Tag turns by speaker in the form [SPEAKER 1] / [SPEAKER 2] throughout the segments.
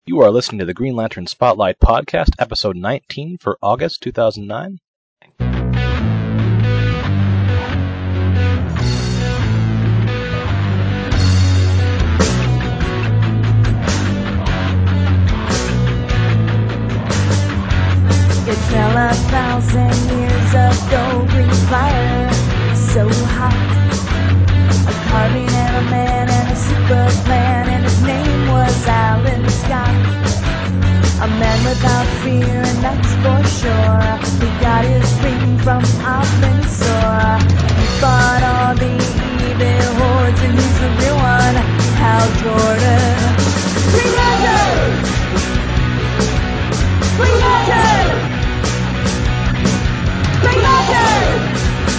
[SPEAKER 1] You are listening to the Green Lantern Spotlight Podcast, episode 19 for August 2009.
[SPEAKER 2] It fell 1,000 years ago, green fire, so hot. A carving and a man and a super plan, and his name was Alan Scott. A man without fear, and that's for sure. He got his ring from Opensor. He fought all the evil hordes, and he's the real one, Hal Jordan. Green Lantern! Green Lantern! Green Lantern!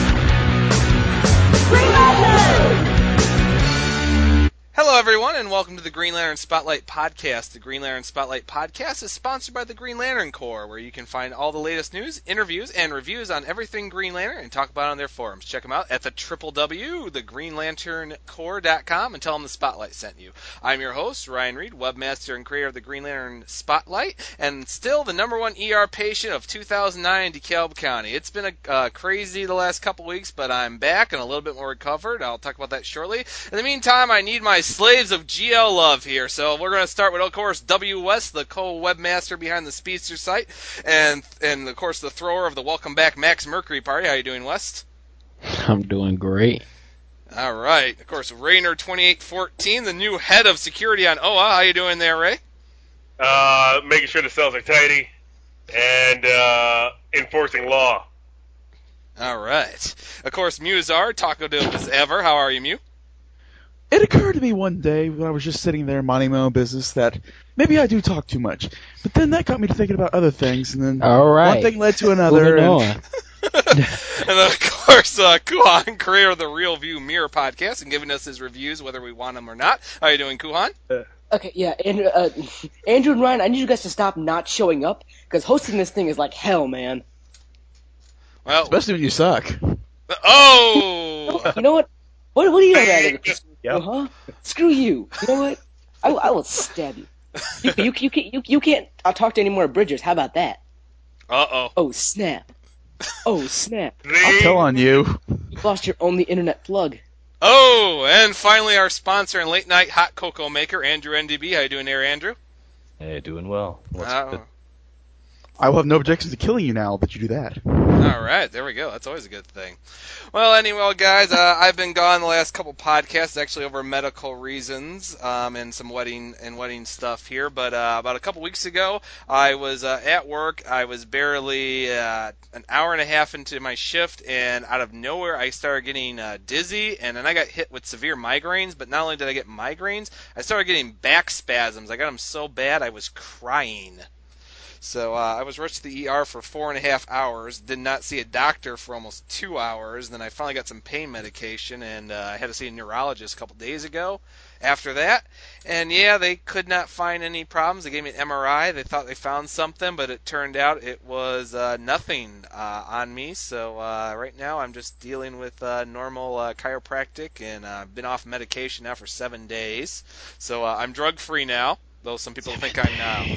[SPEAKER 2] Green Lantern!
[SPEAKER 3] Hello, everyone, and welcome to the Green Lantern Spotlight Podcast. The Green Lantern Spotlight Podcast is sponsored by the Green Lantern Corps, where you can find all the latest news, interviews, and reviews on everything Green Lantern and talk about it on their forums. Check them out at the www.thegreenlanterncorps.com and tell them the Spotlight sent you. I'm your host, Ryan Reed, webmaster and creator of the Green Lantern Spotlight, and still the number one ER patient of 2009 in DeKalb County. It's been crazy the last couple weeks, but I'm back and a little bit more recovered. I'll talk about that shortly. In the meantime, I need my slaves of GL love here. So we're going to start with, of course, W. West, the co-webmaster behind the Speedster site, and of course the thrower of the Welcome Back Max Mercury party. How you doing, West?
[SPEAKER 4] I'm doing great.
[SPEAKER 3] All right. Of course, Rainer2814, the new head of security on OA. How you doing there, Ray?
[SPEAKER 5] Making sure the cells are tidy and enforcing law.
[SPEAKER 3] All right. Of course, Muzar, taco dope as ever. How are you, Mew?
[SPEAKER 6] It occurred to me one day when I was just sitting there minding my own business that maybe I do talk too much. But then that got me to thinking about other things, and then
[SPEAKER 4] All right.
[SPEAKER 6] one thing led to another.
[SPEAKER 4] Moving on.
[SPEAKER 3] And then, of course, Kuhan, creator of the Real View Mirror podcast, and giving us his reviews whether we want them or not. How you doing, Kuhan?
[SPEAKER 7] Okay, yeah, Andrew and Ryan, I need you guys to stop not showing up, because hosting this thing is like hell, man.
[SPEAKER 3] Well,
[SPEAKER 6] Especially when you suck.
[SPEAKER 3] oh!
[SPEAKER 7] You know what? What do you know about it?
[SPEAKER 6] Yep.
[SPEAKER 7] Huh? Screw you. You know what? I will stab you. You can't talk to any more Bridgers. How about that?
[SPEAKER 3] Uh-oh.
[SPEAKER 7] Oh, snap. Oh, snap.
[SPEAKER 6] I'll tell on you.
[SPEAKER 7] You lost your only internet plug.
[SPEAKER 3] Oh, and finally our sponsor and late night hot cocoa maker, Andrew NDB. How you doing there, Andrew?
[SPEAKER 1] Hey, doing well.
[SPEAKER 6] I will have no objections to killing you now that you do that.
[SPEAKER 3] All right, there we go. That's always a good thing. Well, anyway, guys, I've been gone the last couple podcasts, actually over medical reasons and some wedding stuff here. But about a couple weeks ago, I was at work. I was barely an hour and a half into my shift, and out of nowhere, I started getting dizzy, and then I got hit with severe migraines. But not only did I get migraines, I started getting back spasms. I got them so bad I was crying. So I was rushed to the ER for 4.5 hours, did not see a doctor for almost 2 hours, then I finally got some pain medication, and I had to see a neurologist a couple days ago after that. And yeah, they could not find any problems. They gave me an MRI. They thought they found something, but it turned out it was nothing on me. So right now I'm just dealing with normal chiropractic, and I've been off medication now for 7 days. So I'm drug-free now, though some people think I'm now.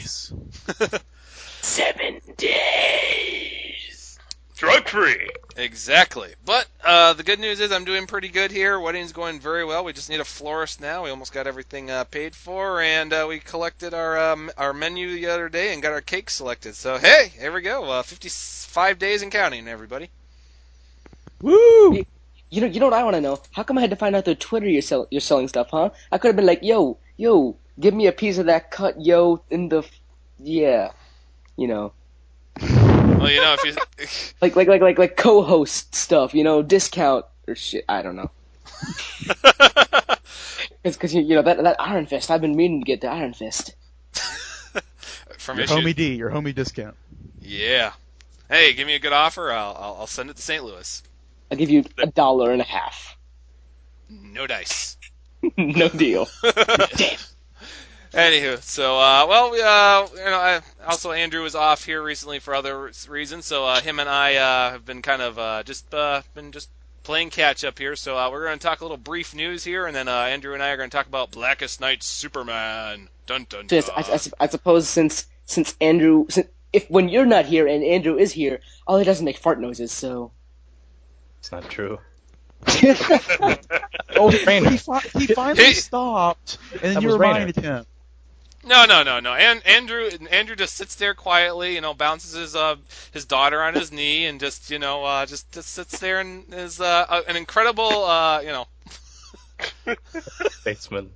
[SPEAKER 7] 7 days.
[SPEAKER 5] Drug-free.
[SPEAKER 3] Exactly. But the good news is I'm doing pretty good here. Wedding's going very well. We just need a florist now. We almost got everything paid for, and we collected our menu the other day and got our cake selected. So, hey, here we go. 55 days and counting, everybody.
[SPEAKER 6] Woo!
[SPEAKER 7] You know what I want to know? How come I had to find out through Twitter you're selling stuff, huh? I could have been like, yo, give me a piece of that cut, yo, in the, yeah, you know.
[SPEAKER 3] Well, you know, if you
[SPEAKER 7] like co-host stuff, you know, discount or shit. I don't know. Because you know that Iron Fist. I've been meaning to get the Iron Fist.
[SPEAKER 3] from
[SPEAKER 6] Your
[SPEAKER 3] issues.
[SPEAKER 6] homie D, your homie discount.
[SPEAKER 3] Yeah. Hey, give me a good offer. I'll send it to St. Louis.
[SPEAKER 7] I'll give you $1.50.
[SPEAKER 3] No dice.
[SPEAKER 7] No deal. Damn.
[SPEAKER 3] Anywho, so also Andrew was off here recently for other reasons, so him and I have been kind of just playing catch up here. So we're going to talk a little brief news here, and then Andrew and I are going to talk about Blackest Night Superman. Dun dun dun.
[SPEAKER 7] I suppose since Andrew, if when you're not here and Andrew is here, all he does is make fart noises. So
[SPEAKER 1] It's not true.
[SPEAKER 6] Oh,
[SPEAKER 1] Rainer.
[SPEAKER 6] he finally stopped, and then
[SPEAKER 1] That
[SPEAKER 6] you
[SPEAKER 1] was
[SPEAKER 6] reminded him.
[SPEAKER 3] No. And Andrew just sits there quietly, bounces his daughter on his knee, and just just sits there and is an incredible
[SPEAKER 1] Statesman.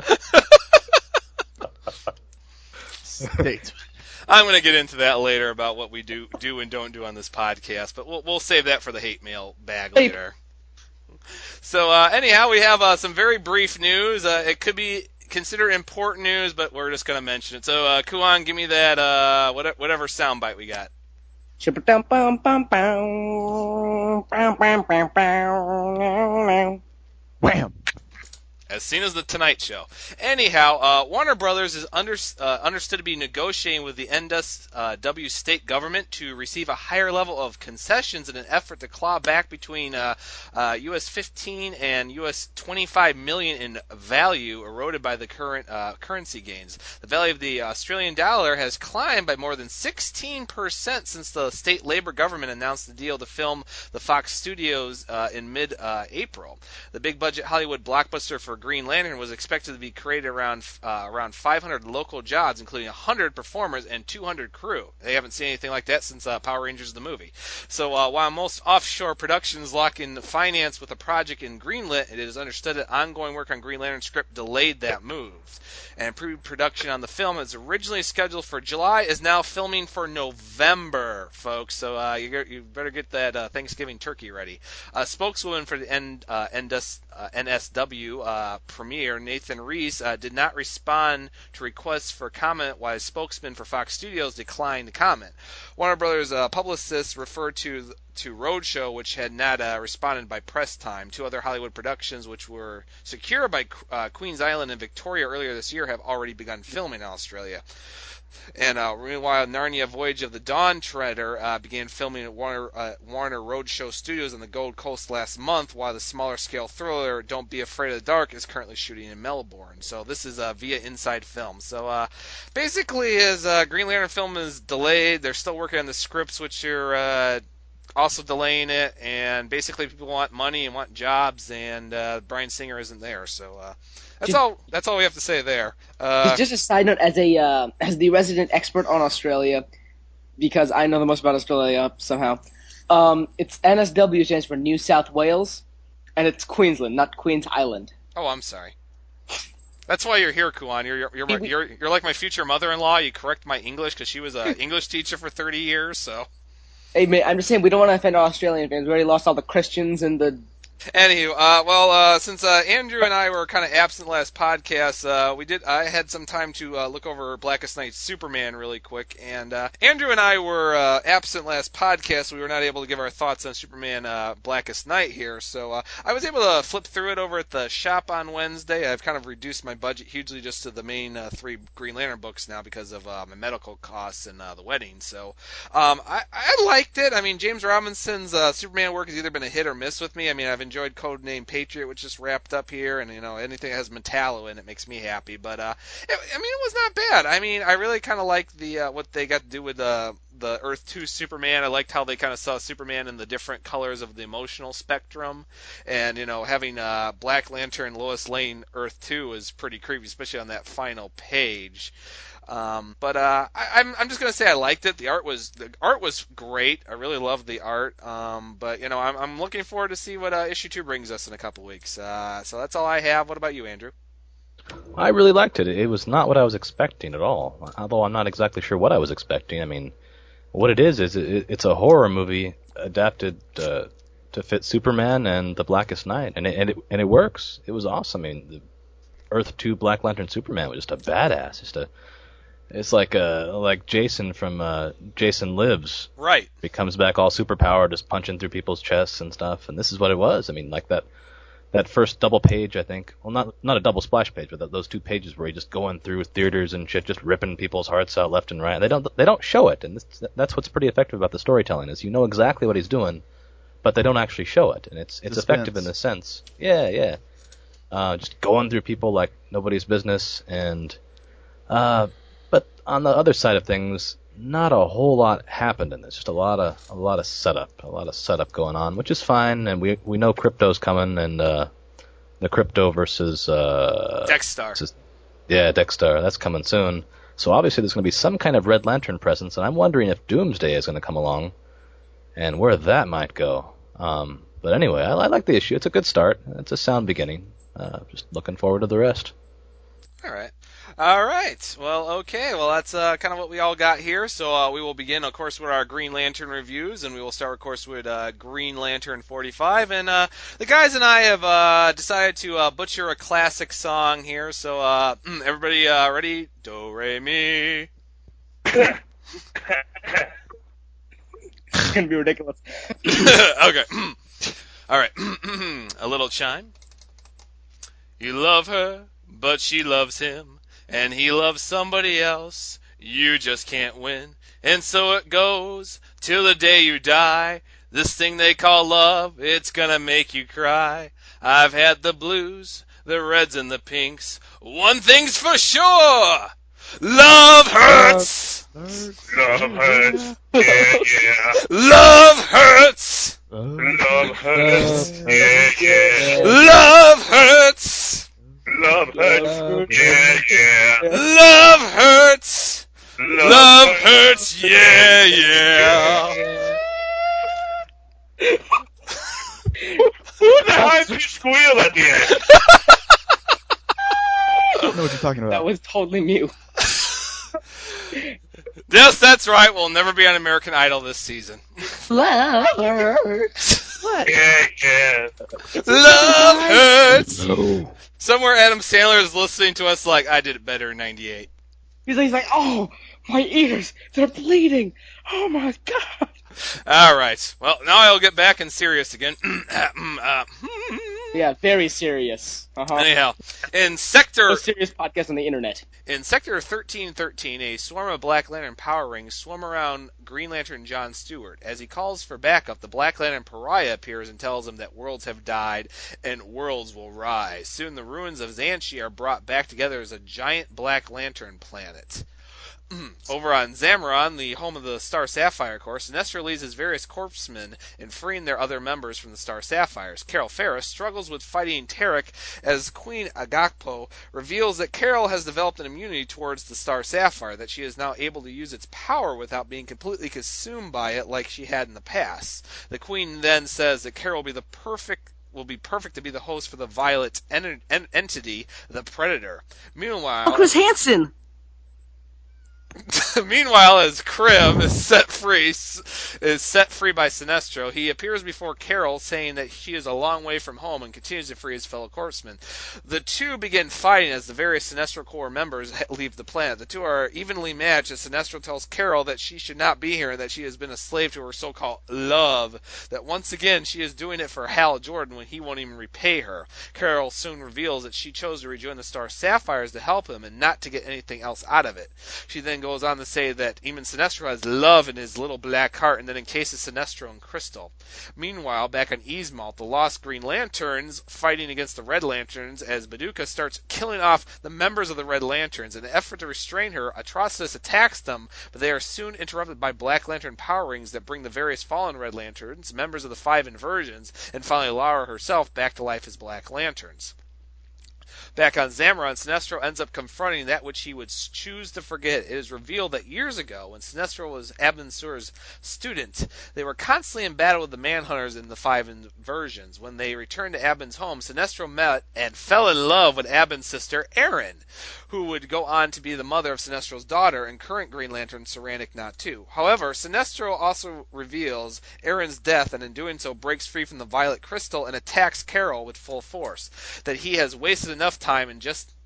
[SPEAKER 6] States.
[SPEAKER 3] I'm going to get into that later about what we do and don't do on this podcast, but we'll save that for the hate mail bag later. So anyhow, we have some very brief news. It could be considered important news, but we're just going to mention it. So Kuan, give me that whatever soundbite we got.
[SPEAKER 6] Wham!
[SPEAKER 3] As seen as the Tonight Show. Anyhow, Warner Brothers is understood to be negotiating with the NSW state government to receive a higher level of concessions in an effort to claw back between US 15 and US 25 million in value eroded by the current currency gains. The value of the Australian dollar has climbed by more than 16% since the state Labor government announced the deal to film the Fox Studios in mid-April. The big-budget Hollywood blockbuster for Green Lantern was expected to be created around 500 local jobs, including 100 performers and 200 crew. They haven't seen anything like that since Power Rangers the movie. So while most offshore productions lock in finance with a project in greenlit, it is understood that ongoing work on Green Lantern script delayed that move. And pre-production on the film is originally scheduled for July, is now filming for November, folks. So you better get that Thanksgiving turkey ready. Spokeswoman for the NSW premiere, Nathan Reese, did not respond to requests for comment, while his spokesman for Fox Studios declined to comment. Warner Brothers publicists referred to Roadshow, which had not responded by press time. Two other Hollywood productions, which were secured by Queen's Island and Victoria earlier this year, have already begun filming in Australia. And meanwhile, Narnia Voyage of the Dawn Treader began filming at Warner Roadshow Studios on the Gold Coast last month, while the smaller-scale thriller Don't Be Afraid of the Dark is currently shooting in Melbourne. So this is via Inside Film. So basically, his Green Lantern film is delayed. They're still working on the scripts, which are also delaying it. And basically, people want money and want jobs, and Bryan Singer isn't there. So that's all we have to say there.
[SPEAKER 7] Just a side note, as the resident expert on Australia, because I know the most about Australia somehow. It's NSW stands for New South Wales, and it's Queensland, not Queen's Island.
[SPEAKER 3] Oh, I'm sorry. That's why you're here, Kuan. You're like my future mother-in-law. You correct my English because she was an English teacher for 30 years. So.
[SPEAKER 7] Hey, mate, I'm just saying we don't want to offend our Australian fans. We already lost all the Christians and the.
[SPEAKER 3] Anywho, since Andrew and I were kind of absent last podcast, I had some time to look over Blackest Night Superman really quick, and Andrew and I were absent last podcast. We were not able to give our thoughts on Superman Blackest Night here, so I was able to flip through it over at the shop on Wednesday. I've kind of reduced my budget hugely just to the main 3 Green Lantern books now because of my medical costs and the wedding. So I liked it. I mean, James Robinson's Superman work has either been a hit or miss with me. I mean, I've enjoyed Codename Patriot, which just wrapped up here, and anything that has Metallo in it makes me happy. But it was not bad. I mean, I really kind of liked the what they got to do with the Earth 2 Superman. I liked how they kind of saw Superman in the different colors of the emotional spectrum, and having Black Lantern Lois Lane Earth 2 is pretty creepy, especially on that final page. But I'm just gonna say I liked it. The art was great. I really loved the art. But I'm looking forward to see what issue 2 brings us in a couple weeks. So that's all I have. What about you, Andrew?
[SPEAKER 1] I really liked it. It was not what I was expecting at all. Although I'm not exactly sure what I was expecting. I mean, what it is it's a horror movie adapted to fit Superman and the Blackest Night, and it works. It was awesome. I mean, the Earth 2 Black Lantern Superman was just a badass. It's like Jason from Jason Lives.
[SPEAKER 3] Right.
[SPEAKER 1] He comes back all superpowered, just punching through people's chests and stuff. And this is what it was. I mean, like that first double page, I think. Well, not a double splash page, but those 2 pages where he's just going through theaters and shit, just ripping people's hearts out left and right. They don't show it, and that's what's pretty effective about the storytelling is you know exactly what he's doing, but they don't actually show it, and it's
[SPEAKER 6] Suspense.
[SPEAKER 1] effective in the sense. Yeah. Just going through people like nobody's business, and but on the other side of things, not a whole lot happened in this. Just a lot of setup going on, which is fine. And we know crypto's coming, and the crypto versus
[SPEAKER 3] Dexstar.
[SPEAKER 1] Dexstar, that's coming soon. So obviously there's going to be some kind of Red Lantern presence, and I'm wondering if Doomsday is going to come along, and where that might go. But anyway, I like the issue. It's a good start. It's a sound beginning. Just looking forward to the rest.
[SPEAKER 3] All right. Well, okay. Well, that's kind of what we all got here. So we will begin, of course, with our Green Lantern reviews, and we will start, of course, with Green Lantern 45. And the guys and I have decided to butcher a classic song here. So everybody ready? Do, re, mi.
[SPEAKER 7] It's gonna be ridiculous.
[SPEAKER 3] Okay. All right. A little chime. You love her, but she loves him, and he loves somebody else. You just can't win, and so it goes till the day you die. This thing they call love, it's gonna make you cry. I've had the blues, the reds and the pinks. One thing's for sure, love hurts.
[SPEAKER 5] Love hurts. Yeah.
[SPEAKER 3] Love hurts.
[SPEAKER 5] Love hurts. Yeah.
[SPEAKER 3] Love hurts.
[SPEAKER 5] Love hurts. Yeah.
[SPEAKER 3] Love hurts. Love hurts. Yeah.
[SPEAKER 5] Who the hell did you squeal at the end?
[SPEAKER 6] I don't know what you're talking about.
[SPEAKER 7] That was totally mute.
[SPEAKER 3] Yes, that's right. We'll never be on American Idol this season.
[SPEAKER 7] Love hurts. What?
[SPEAKER 5] Yeah.
[SPEAKER 3] Love hurts.
[SPEAKER 4] No.
[SPEAKER 3] Somewhere Adam Sandler is listening to us like, I did it better in 98.
[SPEAKER 7] He's like, oh, my ears, they're bleeding. Oh my god.
[SPEAKER 3] All right. Well, now I'll get back in serious again.
[SPEAKER 7] Yeah, very serious.
[SPEAKER 3] Anyhow, in Sector...
[SPEAKER 7] Most serious podcast on the internet.
[SPEAKER 3] In Sector 1313, a swarm of Black Lantern power rings swarm around Green Lantern John Stewart. As he calls for backup, the Black Lantern Pariah appears and tells him that worlds have died and worlds will rise. Soon the ruins of Xanshi are brought back together as a giant Black Lantern planet. Over on Zamaron, the home of the Star Sapphire Corps, Sinestro leads his various corpsmen in freeing their other members from the Star Sapphires. Carol Ferris struggles with fighting Tarek as Queen Agakpo reveals that Carol has developed an immunity towards the Star Sapphire, that she is now able to use its power without being completely consumed by it like she had in the past. The Queen then says that Carol will be perfect to be the host for the Violet entity, the Predator. Meanwhile,
[SPEAKER 7] Chris Hansen!
[SPEAKER 3] Meanwhile, as Krim is set free by Sinestro, he appears before Carol, saying that she is a long way from home and continues to free his fellow corpsmen. The two begin fighting as the various Sinestro Corps members leave the planet. The two are evenly matched as Sinestro tells Carol that she should not be here and that she has been a slave to her so-called love. That once again she is doing it for Hal Jordan when he won't even repay her. Carol soon reveals that she chose to rejoin the Star Sapphires to help him and not to get anything else out of it. She then goes on to say that even Sinestro has love in his little black heart and then encases Sinestro in crystal. Meanwhile, back on Eastmalt, the lost Green Lanterns fighting against the Red Lanterns as Baduka starts killing off the members of the Red Lanterns. In an effort to restrain her, Atrocitus attacks them, but they are soon interrupted by Black Lantern power rings that bring the various fallen Red Lanterns, members of the 5 inversions, and finally Lara herself back to life as Black Lanterns. Back on Zamaron, Sinestro ends up confronting that which he would choose to forget. It is revealed that years ago, when Sinestro was Abin Sur's student, they were constantly in battle with the Manhunters in the 5 inversions. When they returned to Abin's home, Sinestro met and fell in love with Abin's sister, Erin, who would go on to be the mother of Sinestro's daughter and current Green Lantern, Saranic Knot 2. However, Sinestro also reveals Erin's death, and in doing so breaks free from the Violet Crystal and attacks Carol with full force. That he has wasted enough time and just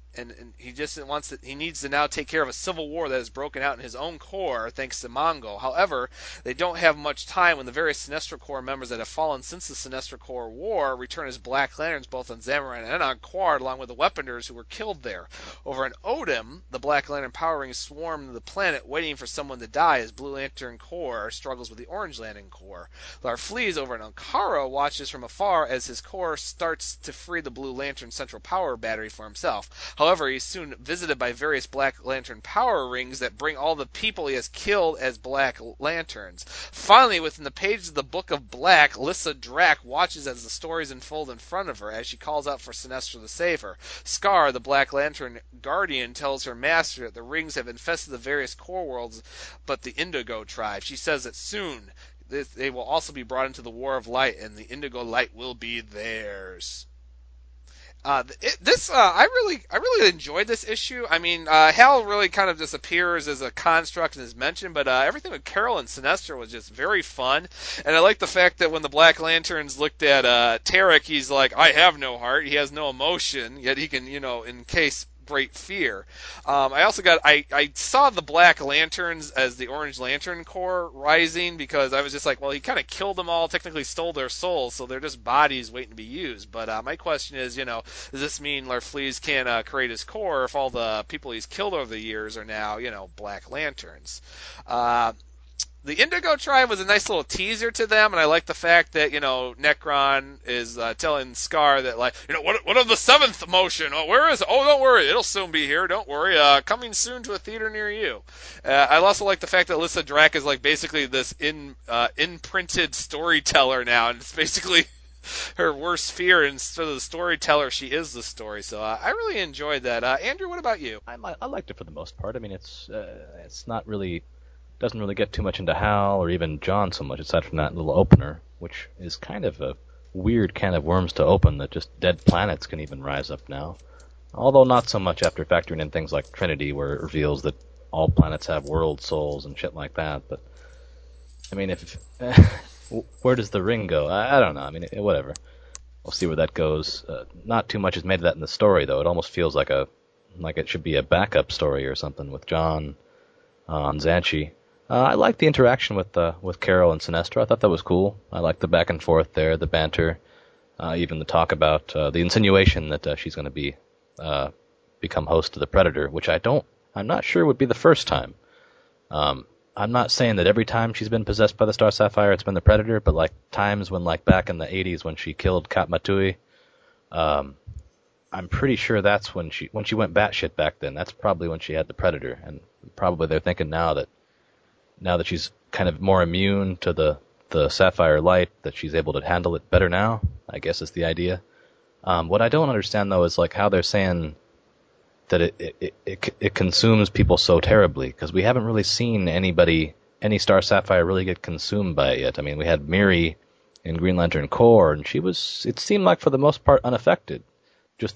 [SPEAKER 3] and he just wants he needs to now take care of a civil war that has broken out in his own corps thanks to Mongo. However, they don't have much time when the various Sinestro Corps members that have fallen since the Sinestro Corps War return as Black Lanterns both on Zamaran and on Quard, along with the Weaponers who were killed there. Over in Odin, the Black Lantern power rings swarm the planet waiting for someone to die as Blue Lantern Corps struggles with the Orange Lantern Corps. Larfleeze over in Ankara watches from afar as his corps starts to free the Blue Lantern Central Power Battery for himself. However, he's soon visited by various Black Lantern power rings that bring all the people he has killed as Black Lanterns. Finally, within the pages of the Book of Black, Lyssa Drac watches as the stories unfold in front of her as she calls out for Sinestro to save her. Scar, the Black Lantern Guardian, tells her master that the rings have infested the various core worlds but the Indigo tribe. She says that soon they will also be brought into the War of Light, and the Indigo Light will be theirs. I really enjoyed this issue. I mean, Hal really kind of just appears as a construct and is mentioned, but everything with Carol and Sinestro was just very fun. And I like the fact that when the Black Lanterns looked at Tarek, he's like, I have no heart, he has no emotion, yet he can, encase great fear. I saw the Black Lanterns as the Orange Lantern Corps rising because I was just like, well, he kind of killed them all, technically stole their souls, so they're just bodies waiting to be used. But my question is, does this mean Larfleeze can't create his corps if all the people he's killed over the years are now, Black Lanterns? The Indigo Tribe was a nice little teaser to them, and I like the fact that, Necron is telling Scar that, like, what of the seventh motion? Oh, where is it? Oh, don't worry, it'll soon be here, don't worry, coming soon to a theater near you. I also like the fact that Lyssa Drac is, like, basically this imprinted storyteller now, and it's basically her worst fear, and instead of the storyteller, she is the story, so I really enjoyed that. Andrew, what about you?
[SPEAKER 1] I liked it for the most part. I mean, it's not really... doesn't really get too much into Hal or even John so much, aside from that little opener, which is kind of a weird can of worms to open that just dead planets can even rise up now. Although not so much after factoring in things like Trinity, where it reveals that all planets have world souls and shit like that. But, I mean, if where does the ring go? I don't know. I mean, whatever. We'll see where that goes. Not too much is made of that in the story, though. It almost feels like it should be a backup story or something with John on Xanshi. I liked the interaction with Carol and Sinestro. I thought that was cool. I liked the back and forth there, the banter, even the talk about the insinuation that she's going to become host to the Predator, which I'm not sure would be the first time. I'm not saying that every time she's been possessed by the Star Sapphire it's been the Predator, but like times when, like back in the 80s when she killed Katmatui, I'm pretty sure that's when she went batshit back then. That's probably when she had the Predator, and probably they're thinking now that she's kind of more immune to the Sapphire Light, that she's able to handle it better now, I guess is the idea. What I don't understand, though, is like how they're saying that it consumes people so terribly, because we haven't really seen any Star Sapphire really get consumed by it yet. I mean, we had Miri in Green Lantern Corps, and it seemed like for the most part unaffected. Just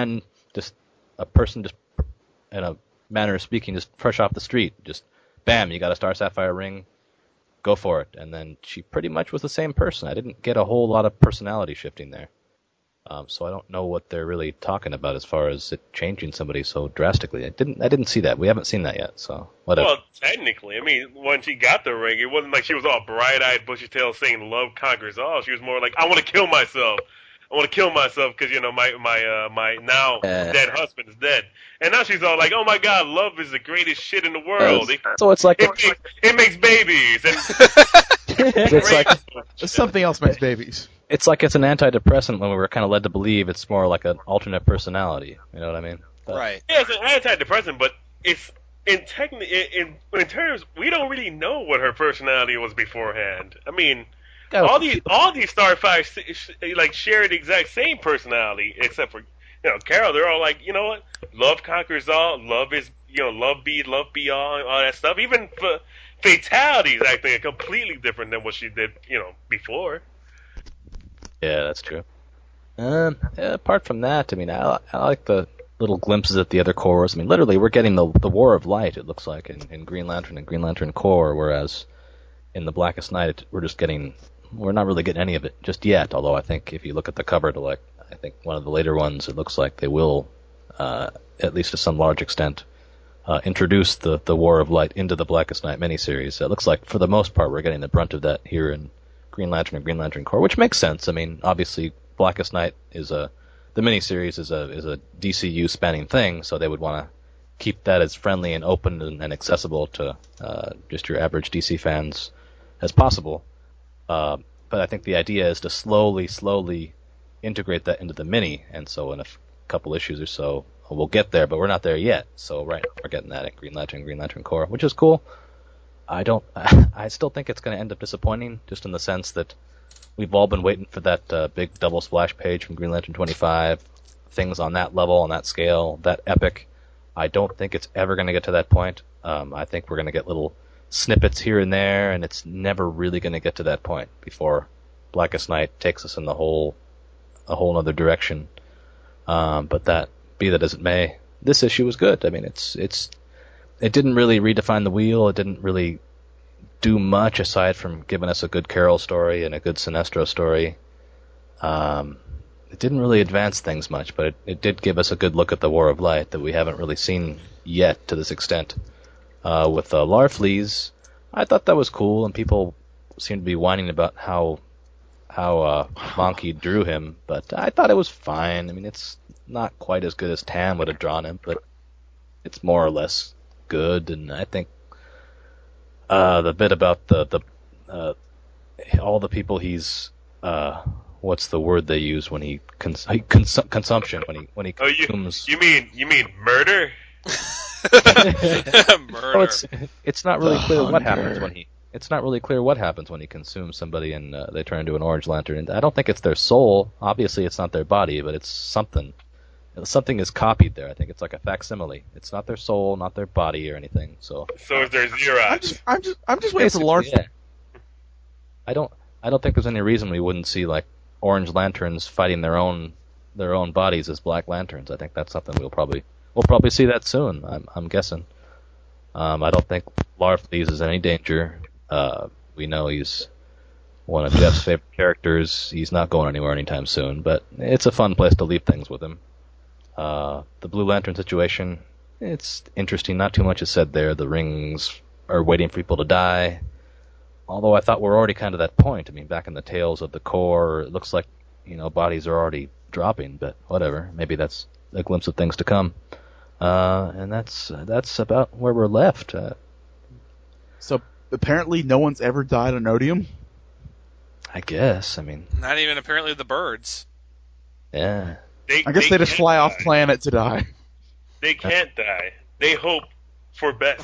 [SPEAKER 1] a person just, in a manner of speaking, just fresh off the street, just bam, you got a Star Sapphire ring, go for it. And then she pretty much was the same person. I didn't get a whole lot of personality shifting there. So I don't know what they're really talking about as far as it changing somebody so drastically. I didn't see that. We haven't seen that yet, so whatever.
[SPEAKER 5] Well, technically, I mean, when she got the ring, it wasn't like she was all bright-eyed, bushy-tailed saying love conquers all. She was more like, I want to kill myself. I want to kill myself because, my now dead husband is dead. And now she's all like, oh my God, love is the greatest shit in the world.
[SPEAKER 1] So it's like...
[SPEAKER 5] It makes babies. And
[SPEAKER 1] it's like...
[SPEAKER 6] Something else makes babies.
[SPEAKER 1] It's like it's an antidepressant when we were kind of led to believe it's more like an alternate personality. You know what I mean?
[SPEAKER 3] Right.
[SPEAKER 5] Yeah, it's an antidepressant, but it's in terms, we don't really know what her personality was beforehand. I mean... All these Starfires like share the exact same personality, except for Carol. They're all like, you know what? Love conquers all. Love is love be all that stuff. Even Fatality is acting completely different than what she did before.
[SPEAKER 1] Yeah, that's true. Apart from that, I mean, I like the little glimpses at the other cores. I mean, literally, we're getting the War of Light. It looks like in Green Lantern and Green Lantern Corps, whereas in the Blackest Night, we're not really getting any of it just yet, although I think if you look at the cover I think one of the later ones, it looks like they will at least to some large extent, introduced the War of Light into the Blackest Night miniseries. It looks like, for the most part, we're getting the brunt of that here in Green Lantern and Green Lantern Corps, which makes sense. I mean, obviously, Blackest Night the miniseries is a DCU spanning thing, so they would want to keep that as friendly and open and accessible to just your average DC fans as possible. But I think the idea is to slowly integrate that into the mini, and so in a couple issues or so, we'll get there, but we're not there yet. So right now we're getting that at Green Lantern Corps, which is cool. I still think it's going to end up disappointing, just in the sense that we've all been waiting for that big double splash page from Green Lantern 25, things on that level, on that scale, that epic. I don't think it's ever going to get to that point. I think we're going to get little snippets here and there, and it's never really going to get to that point before Blackest Night takes us in a whole other direction. But that, be that as it may, this issue was good. I mean, it didn't really redefine the wheel. It didn't really do much aside from giving us a good Carol story and a good Sinestro story. It didn't really advance things much, but it did give us a good look at the War of Light that we haven't really seen yet to this extent. With Larfleeze, I thought that was cool, and people seem to be whining about how Monkey drew him, but I thought it was fine. I mean, it's not quite as good as Tam would have drawn him, but it's more or less good, and I think the bit about the all the people he's what's the word they use when he consumption when he consumes.
[SPEAKER 5] You mean murder?
[SPEAKER 3] Murder.
[SPEAKER 1] Oh, it's not really clear what happens when it's not really clear what happens when he consumes somebody and they turn into an Orange Lantern. And I don't think it's their soul. Obviously, it's not their body, but it's something. Something is copied there. I think it's like a facsimile. It's not their soul, not their body or anything. So
[SPEAKER 5] is there Xerox?
[SPEAKER 6] I'm just waiting for Larfleeze.
[SPEAKER 1] Yeah. I don't think there's any reason we wouldn't see like Orange Lanterns fighting their own bodies as Black Lanterns. I think that's something we'll probably see that soon. I'm guessing. I don't think Larfleeze is in any danger. We know he's one of Jeff's favorite characters. He's not going anywhere anytime soon, but it's a fun place to leave things with him. The Blue Lantern situation, it's interesting. Not too much is said there. The rings are waiting for people to die. Although I thought we're already kind of that point. I mean, back in the Tales of the Corps, it looks like, bodies are already dropping, but whatever. Maybe that's a glimpse of things to come. And that's about where we're left.
[SPEAKER 6] So apparently no one's ever died on Odium?
[SPEAKER 1] I guess. I mean,
[SPEAKER 3] not even apparently the birds.
[SPEAKER 1] Yeah.
[SPEAKER 6] I guess they just fly off planet to die.
[SPEAKER 5] They can't die. They hope for best.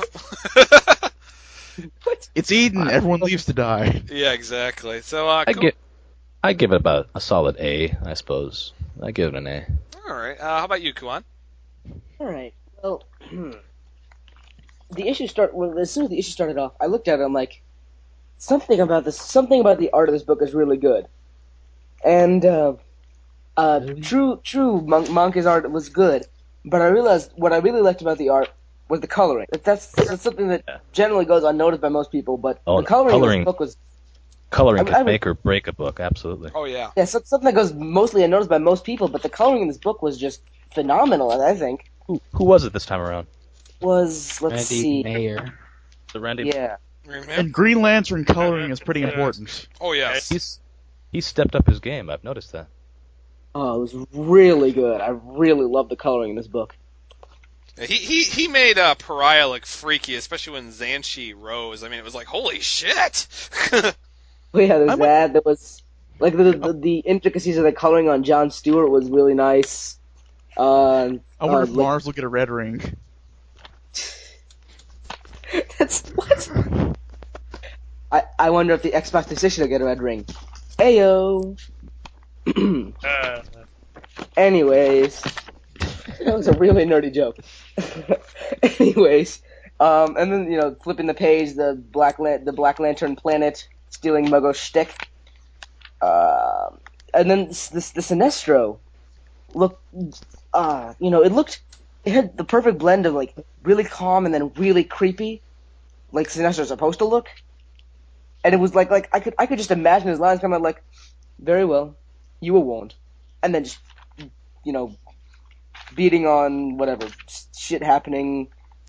[SPEAKER 6] What? It's Eden. Everyone leaves to die.
[SPEAKER 3] Yeah, exactly. So
[SPEAKER 1] I give it about a solid A, I suppose. I give it an A.
[SPEAKER 3] All right. How about you, Kuan?
[SPEAKER 7] All right. Well, as soon as the issue started off, I looked at it. I'm like, something about the art of this book is really good. And true, Monkey's art was good. But I realized what I really liked about the art was the coloring. That's something that generally goes unnoticed by most people. But the coloring in this book was.
[SPEAKER 1] Coloring can make or break a book, absolutely.
[SPEAKER 3] Oh yeah.
[SPEAKER 7] Yeah, something that goes mostly unnoticed by most people. But the coloring in this book was just phenomenal, I think.
[SPEAKER 1] Who was it this time around?
[SPEAKER 7] Let's see.
[SPEAKER 4] Mayer.
[SPEAKER 1] The Randy.
[SPEAKER 7] Yeah.
[SPEAKER 6] And Green Lantern coloring is pretty important.
[SPEAKER 3] Oh yes.
[SPEAKER 1] He stepped up his game. I've noticed that.
[SPEAKER 7] Oh, it was really good. I really loved the coloring in this book.
[SPEAKER 3] He made Pariah look freaky, especially when Xanshi rose. I mean, it was like, holy shit!
[SPEAKER 7] Well, yeah, there's that. There was like the intricacies of the coloring on John Stewart was really nice.
[SPEAKER 6] I wonder if Mars will get a red ring.
[SPEAKER 7] That's what? I wonder if the Xbox 360 will get a red ring. Ayo. Anyways, that was a really nerdy joke. Anyways, and then flipping the page, the Black Lantern planet stealing Mogo's shtick, and then the Sinestro looked, it had the perfect blend of like really calm and then really creepy, like Sinestro's supposed to look, and it was like I could just imagine his lines coming out like, very well, you were warned, and then just beating on whatever shit happening.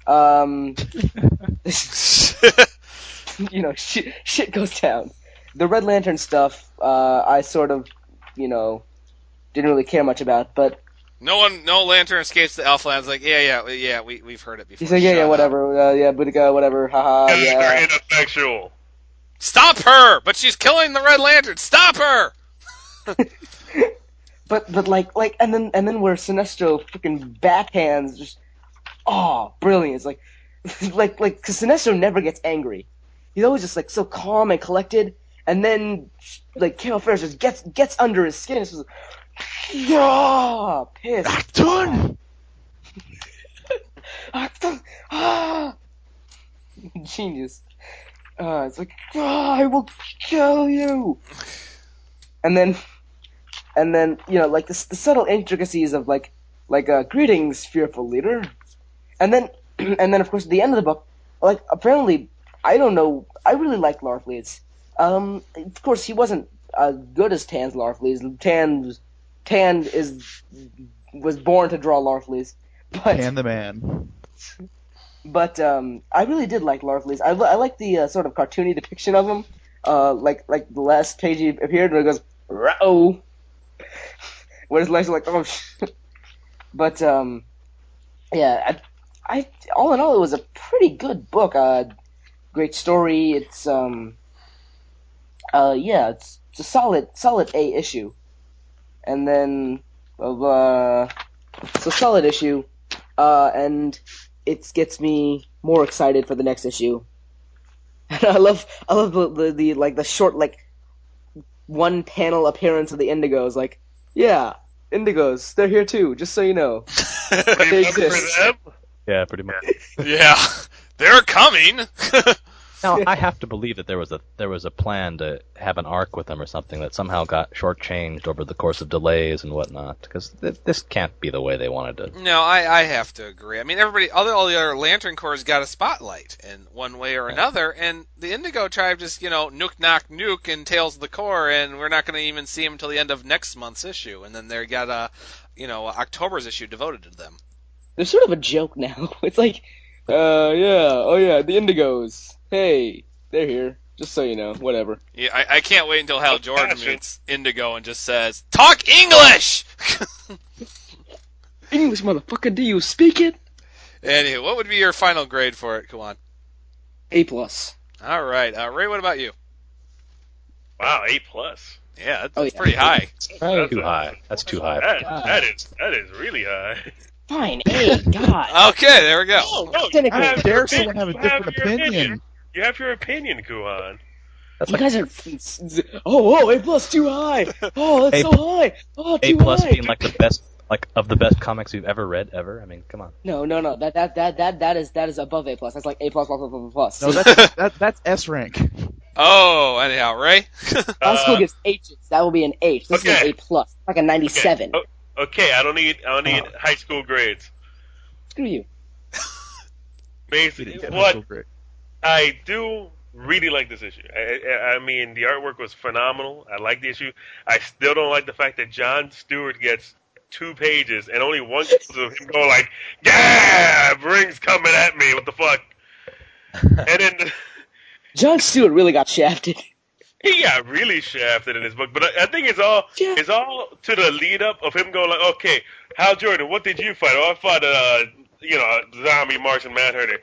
[SPEAKER 7] Shit goes down. The Red Lantern stuff, I sort of, didn't really care much about, but
[SPEAKER 3] No Lantern escapes the Elflands. Like, yeah, we've heard it before.
[SPEAKER 7] he's like, yeah, whatever, Boudica, whatever, haha, yeah.
[SPEAKER 5] They're ineffectual.
[SPEAKER 3] Stop her! But she's killing the Red Lantern. Stop her!
[SPEAKER 7] But and then where Sinestro freaking backhands just, brilliant. It's like because Sinestro never gets angry. He's always just like so calm and collected, and then like Carol Ferris just gets under his skin. It's just pissed.
[SPEAKER 6] Acton!
[SPEAKER 7] Genius. It's like, I will kill you. And then like the subtle intricacies of like greetings, fearful leader. And then of course at the end of the book, like apparently, I don't know, I really like Larfleeze. Of course he wasn't as good as Tan's Larfleeze. Tan was born to draw Larfleeze. But
[SPEAKER 6] Tan the man.
[SPEAKER 7] But I really did like Larfleeze. I like the sort of cartoony depiction of him. Like the last page he appeared where it goes, "Row," where his legs are like, oh shit. But yeah, I all in all, it was a pretty good book. Great story. It's it's a solid A issue. And then it's a solid issue, and it gets me more excited for the next issue. And I love the short one panel appearance of the Indigos. Like, yeah, Indigos, they're here too. Just so you know, they exist.
[SPEAKER 1] Yeah, pretty much.
[SPEAKER 3] Yeah, they're coming.
[SPEAKER 1] Now, I have to believe that there was a plan to have an arc with them or something that somehow got shortchanged over the course of delays and whatnot, because this can't be the way they wanted to.
[SPEAKER 3] No, I have to agree. I mean, all the other Lantern Corps got a spotlight in one way or another, and the Indigo Tribe just, nuke, knock, nuke in Tales of the Corps, and we're not going to even see them until the end of next month's issue, and then they got October's issue devoted to them.
[SPEAKER 7] They're sort of a joke now. It's like, the Indigos. Hey, they're here. Just so you know, whatever.
[SPEAKER 3] Yeah, I can't wait until Hal Jordan meets Indigo and just says, "Talk English!"
[SPEAKER 7] English, motherfucker, do you speak it?
[SPEAKER 3] Anyway, what would be your final grade for it, Kuwan?
[SPEAKER 7] A+.
[SPEAKER 3] All right, Ray, what about you?
[SPEAKER 5] Wow, A+.
[SPEAKER 3] Yeah, that's pretty high.
[SPEAKER 1] That's too high. That's too high.
[SPEAKER 5] That is really high.
[SPEAKER 7] Fine, A, God.
[SPEAKER 3] Okay, there we go.
[SPEAKER 6] How dare someone have a different opinion?
[SPEAKER 5] You have your opinion, Kuhan.
[SPEAKER 7] You guys are A+ too high. Oh, that's so high. Oh, too
[SPEAKER 1] A+
[SPEAKER 7] high.
[SPEAKER 1] being like the best, like of the best comics you've ever read ever. I mean, come on.
[SPEAKER 7] No. That is above A+. That's like A++++++.
[SPEAKER 6] No, that's S rank.
[SPEAKER 3] Oh, anyhow, Ray.
[SPEAKER 7] Our school gives H's. That will be an H. This
[SPEAKER 5] Okay.
[SPEAKER 7] is an A+. Like a 97.
[SPEAKER 5] Okay, I don't need high school grades.
[SPEAKER 7] Screw you.
[SPEAKER 5] Basically, what I do really like this issue. I mean, the artwork was phenomenal. I like the issue. I still don't like the fact that John Stewart gets 2 pages and only one of him going like, "Yeah, rings coming at me. What the fuck?" And then
[SPEAKER 7] John Stewart really got shafted.
[SPEAKER 5] he got really shafted in his book, but I think it's all to the lead up of him going like, "Okay, Hal Jordan, what did you fight? Oh, I fought zombie Martian Manhunter.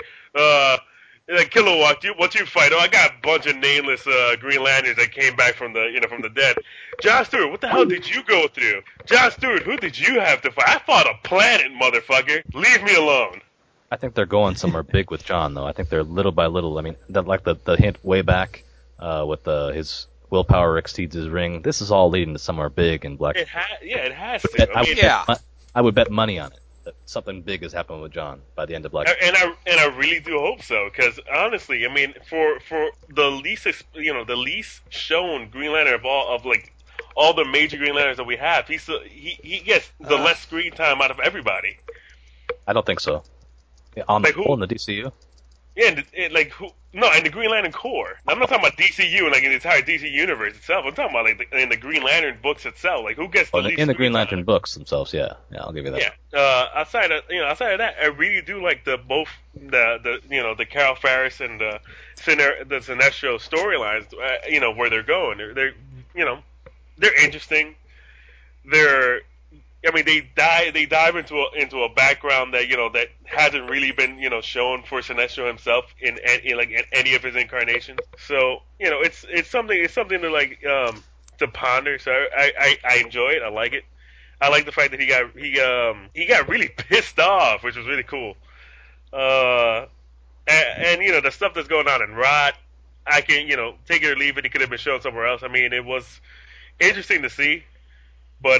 [SPEAKER 5] Kilowatt, what you fight? Oh, I got a bunch of nameless Green Lanterns that came back from the dead. John Stewart, what the hell did you go through? John Stewart, who did you have to fight? I fought a planet, motherfucker. Leave me alone."
[SPEAKER 1] I think they're going somewhere big with John, though. I think they're little by little. I mean, like the hint way back with his willpower exceeds his ring. This is all leading to somewhere big in Black.
[SPEAKER 5] It has to.
[SPEAKER 1] I would bet money on it that something big has happened with John by the end of Black.
[SPEAKER 5] And I really do hope so, because honestly, I mean, for the least shown Green Lantern of all the major Green Lanterns that we have, he gets the less screen time out of everybody.
[SPEAKER 1] I don't think so. Yeah, on
[SPEAKER 5] like
[SPEAKER 1] the whole in the DCU.
[SPEAKER 5] Yeah, and the Green Lantern Corps. I'm not talking about DCU and like in the entire DC universe itself. I'm talking about like in the Green Lantern books itself. Like who gets the least
[SPEAKER 1] in the
[SPEAKER 5] screen
[SPEAKER 1] Green
[SPEAKER 5] time?
[SPEAKER 1] Lantern books themselves, yeah, I'll give you that.
[SPEAKER 5] Yeah. Outside of that, I really do like the Carol Ferris and the Sinestro storylines. Where they're going. They're interesting. They dive into a background that that hasn't really been shown for Sinestro himself in any of his incarnations. So it's something to to ponder. So I enjoy it. I like it. I like the fact that he got really pissed off, which was really cool. And the stuff that's going on in Rot, I can take it or leave it. It could have been shown somewhere else. I mean, it was interesting to see, but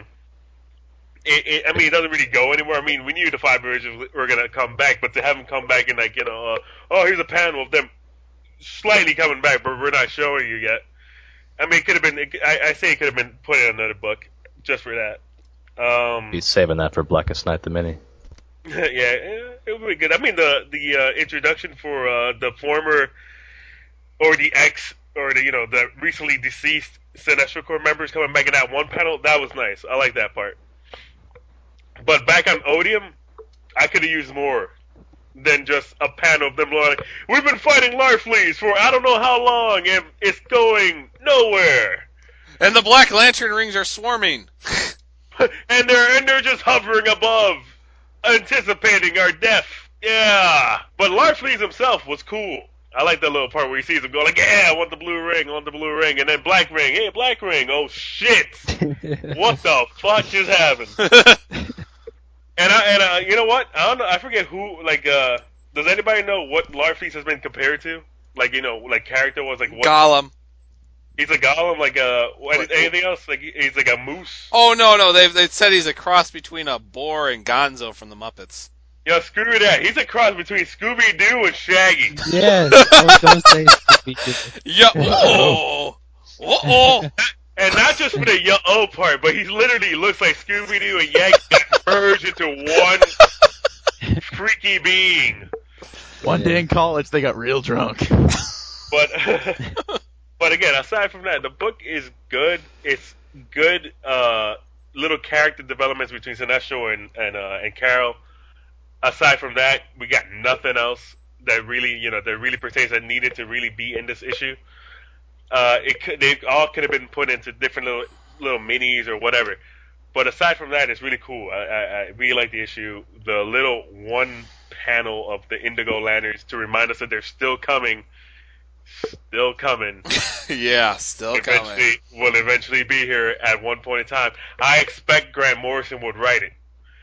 [SPEAKER 5] it doesn't really go anywhere. I mean, we knew the Five Originals were gonna come back, but to have them come back and here's a panel of them slightly coming back, but we're not showing you yet. I mean, it could have been. I say it could have been put in another book just for that.
[SPEAKER 1] He's saving that for Blackest Night the Mini.
[SPEAKER 5] Yeah, it would be good. I mean, the introduction for the former or the ex or the recently deceased Sinestro Corps members coming back in that one panel, that was nice. I like that part. But back on Odium, I could have used more than just a panel of them like, we've been fighting Larfleeze for I don't know how long, and it's going nowhere.
[SPEAKER 3] And the Black Lantern rings are swarming.
[SPEAKER 5] and they're just hovering above, anticipating our death. Yeah. But Larfleeze himself was cool. I like that little part where he sees him go like, yeah, I want the blue ring, and then black ring, hey, black ring, oh shit, what the fuck just happened? And you know what? I don't know. I forget who. Does anybody know what Larfleeze has been compared to? Character was what?
[SPEAKER 3] Gollum.
[SPEAKER 5] He's a Gollum. Anything else? He's like a moose.
[SPEAKER 3] Oh no! They said he's a cross between a boar and Gonzo from the Muppets.
[SPEAKER 5] Yo, screw that. He's a cross between Scooby Doo and Shaggy.
[SPEAKER 4] Yes, I was gonna say Scooby Doo.
[SPEAKER 3] Yeah. Oh.
[SPEAKER 5] And not just for the yo part, but he literally looks like Scooby Doo and Shaggy got merged into one freaky being.
[SPEAKER 6] One day in college, they got real drunk.
[SPEAKER 5] But again, aside from that, the book is good. It's good little character developments between Sinestro and Carol. Aside from that, we got nothing else that really pertains that needed to really be in this issue. They all could have been put into different little minis or whatever. But aside from that, it's really cool. I really like the issue. The little one panel of the Indigo Lanterns to remind us that they're still coming. Still coming.
[SPEAKER 3] Yeah, still coming.
[SPEAKER 5] Will eventually be here at one point in time. I expect Grant Morrison would write it.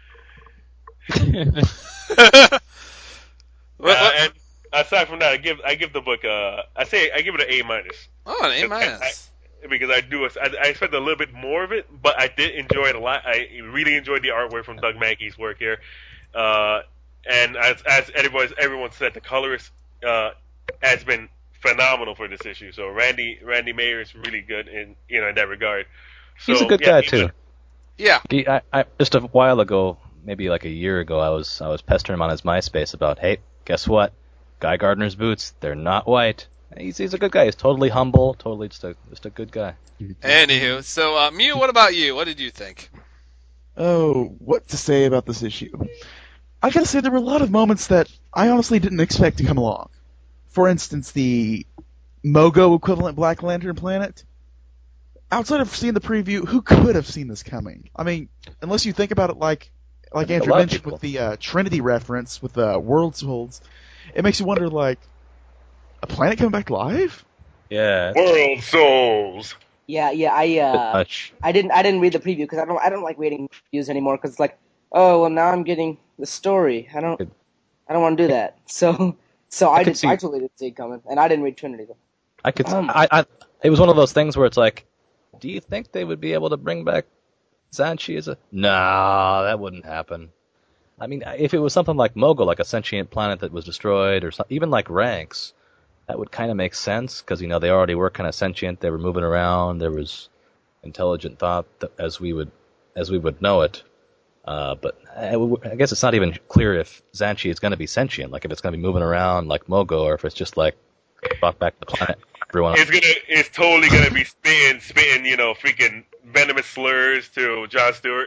[SPEAKER 5] And aside from that, I give the book I give it an A-.
[SPEAKER 3] Oh, an A-.
[SPEAKER 5] Because I expect a little bit more of it, but I did enjoy it a lot. I really enjoyed the artwork from Doug Mackey's work here. And as everyone said, the colorist has been phenomenal for this issue. So Randy Mayer is really good in that regard. So,
[SPEAKER 1] he's a good guy too.
[SPEAKER 3] Yeah.
[SPEAKER 1] I just a while ago, maybe like a year ago, I was pestering him on his MySpace about, hey, guess what? Guy Gardner's boots, they're not white. He's a good guy. He's totally humble, totally just a good guy.
[SPEAKER 3] Anywho, so Mew, what about you? What did you think?
[SPEAKER 6] Oh, what to say about this issue? I gotta say there were a lot of moments that I honestly didn't expect to come along. For instance, the Mogo equivalent Black Lantern planet. Outside of seeing the preview, who could have seen this coming? I mean, unless you think about it like Andrew mentioned with the Trinity reference with the World Souls, it makes you wonder, like, a planet coming back live?
[SPEAKER 1] Yeah.
[SPEAKER 5] World Souls.
[SPEAKER 7] Yeah. I didn't read the preview because I don't like reading previews anymore because it's like, oh well, now I'm getting the story. I don't want to do that. So I totally didn't see it coming, and I didn't read Trinity though.
[SPEAKER 1] It was one of those things where it's like, do you think they would be able to bring back Xanshi as a... No, that wouldn't happen. I mean, if it was something like Mogo, like a sentient planet that was destroyed, or even like Ranks, that would kind of make sense, because, they already were kind of sentient, they were moving around, there was intelligent thought as we would know it. But I guess it's not even clear if Zhanchi is going to be sentient, like if it's going to be moving around like Mogo, or if it's just like brought back to the planet. Everyone.
[SPEAKER 5] It's totally gonna be spitting, freaking venomous slurs to Jon Stewart.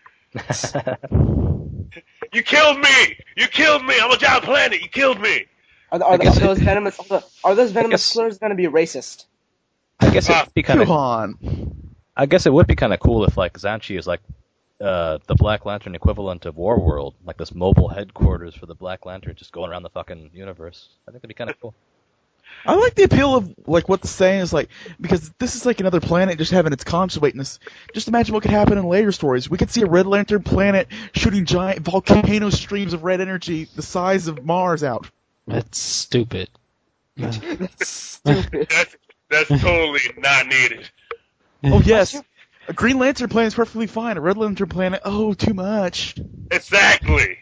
[SPEAKER 5] You killed me! You killed me! I'm a giant planet. You killed me.
[SPEAKER 7] Are those venomous slurs going to be racist?
[SPEAKER 1] I guess it'd be kind of.
[SPEAKER 6] Come on.
[SPEAKER 1] I guess it would be kind of cool if like Zhanchi is like the Black Lantern equivalent of Warworld, like this mobile headquarters for the Black Lantern, just going around the fucking universe. I think that'd be kind of cool.
[SPEAKER 6] I like the appeal of like what the saying is like, because this is like another planet just having its conscious awakeness. Just imagine what could happen in later stories. We could see a Red Lantern planet shooting giant volcano streams of red energy the size of Mars out.
[SPEAKER 4] That's stupid.
[SPEAKER 7] That's stupid.
[SPEAKER 5] That's totally not needed.
[SPEAKER 6] Oh yes, a Green Lantern planet is perfectly fine. A Red Lantern planet, oh, too much.
[SPEAKER 5] Exactly.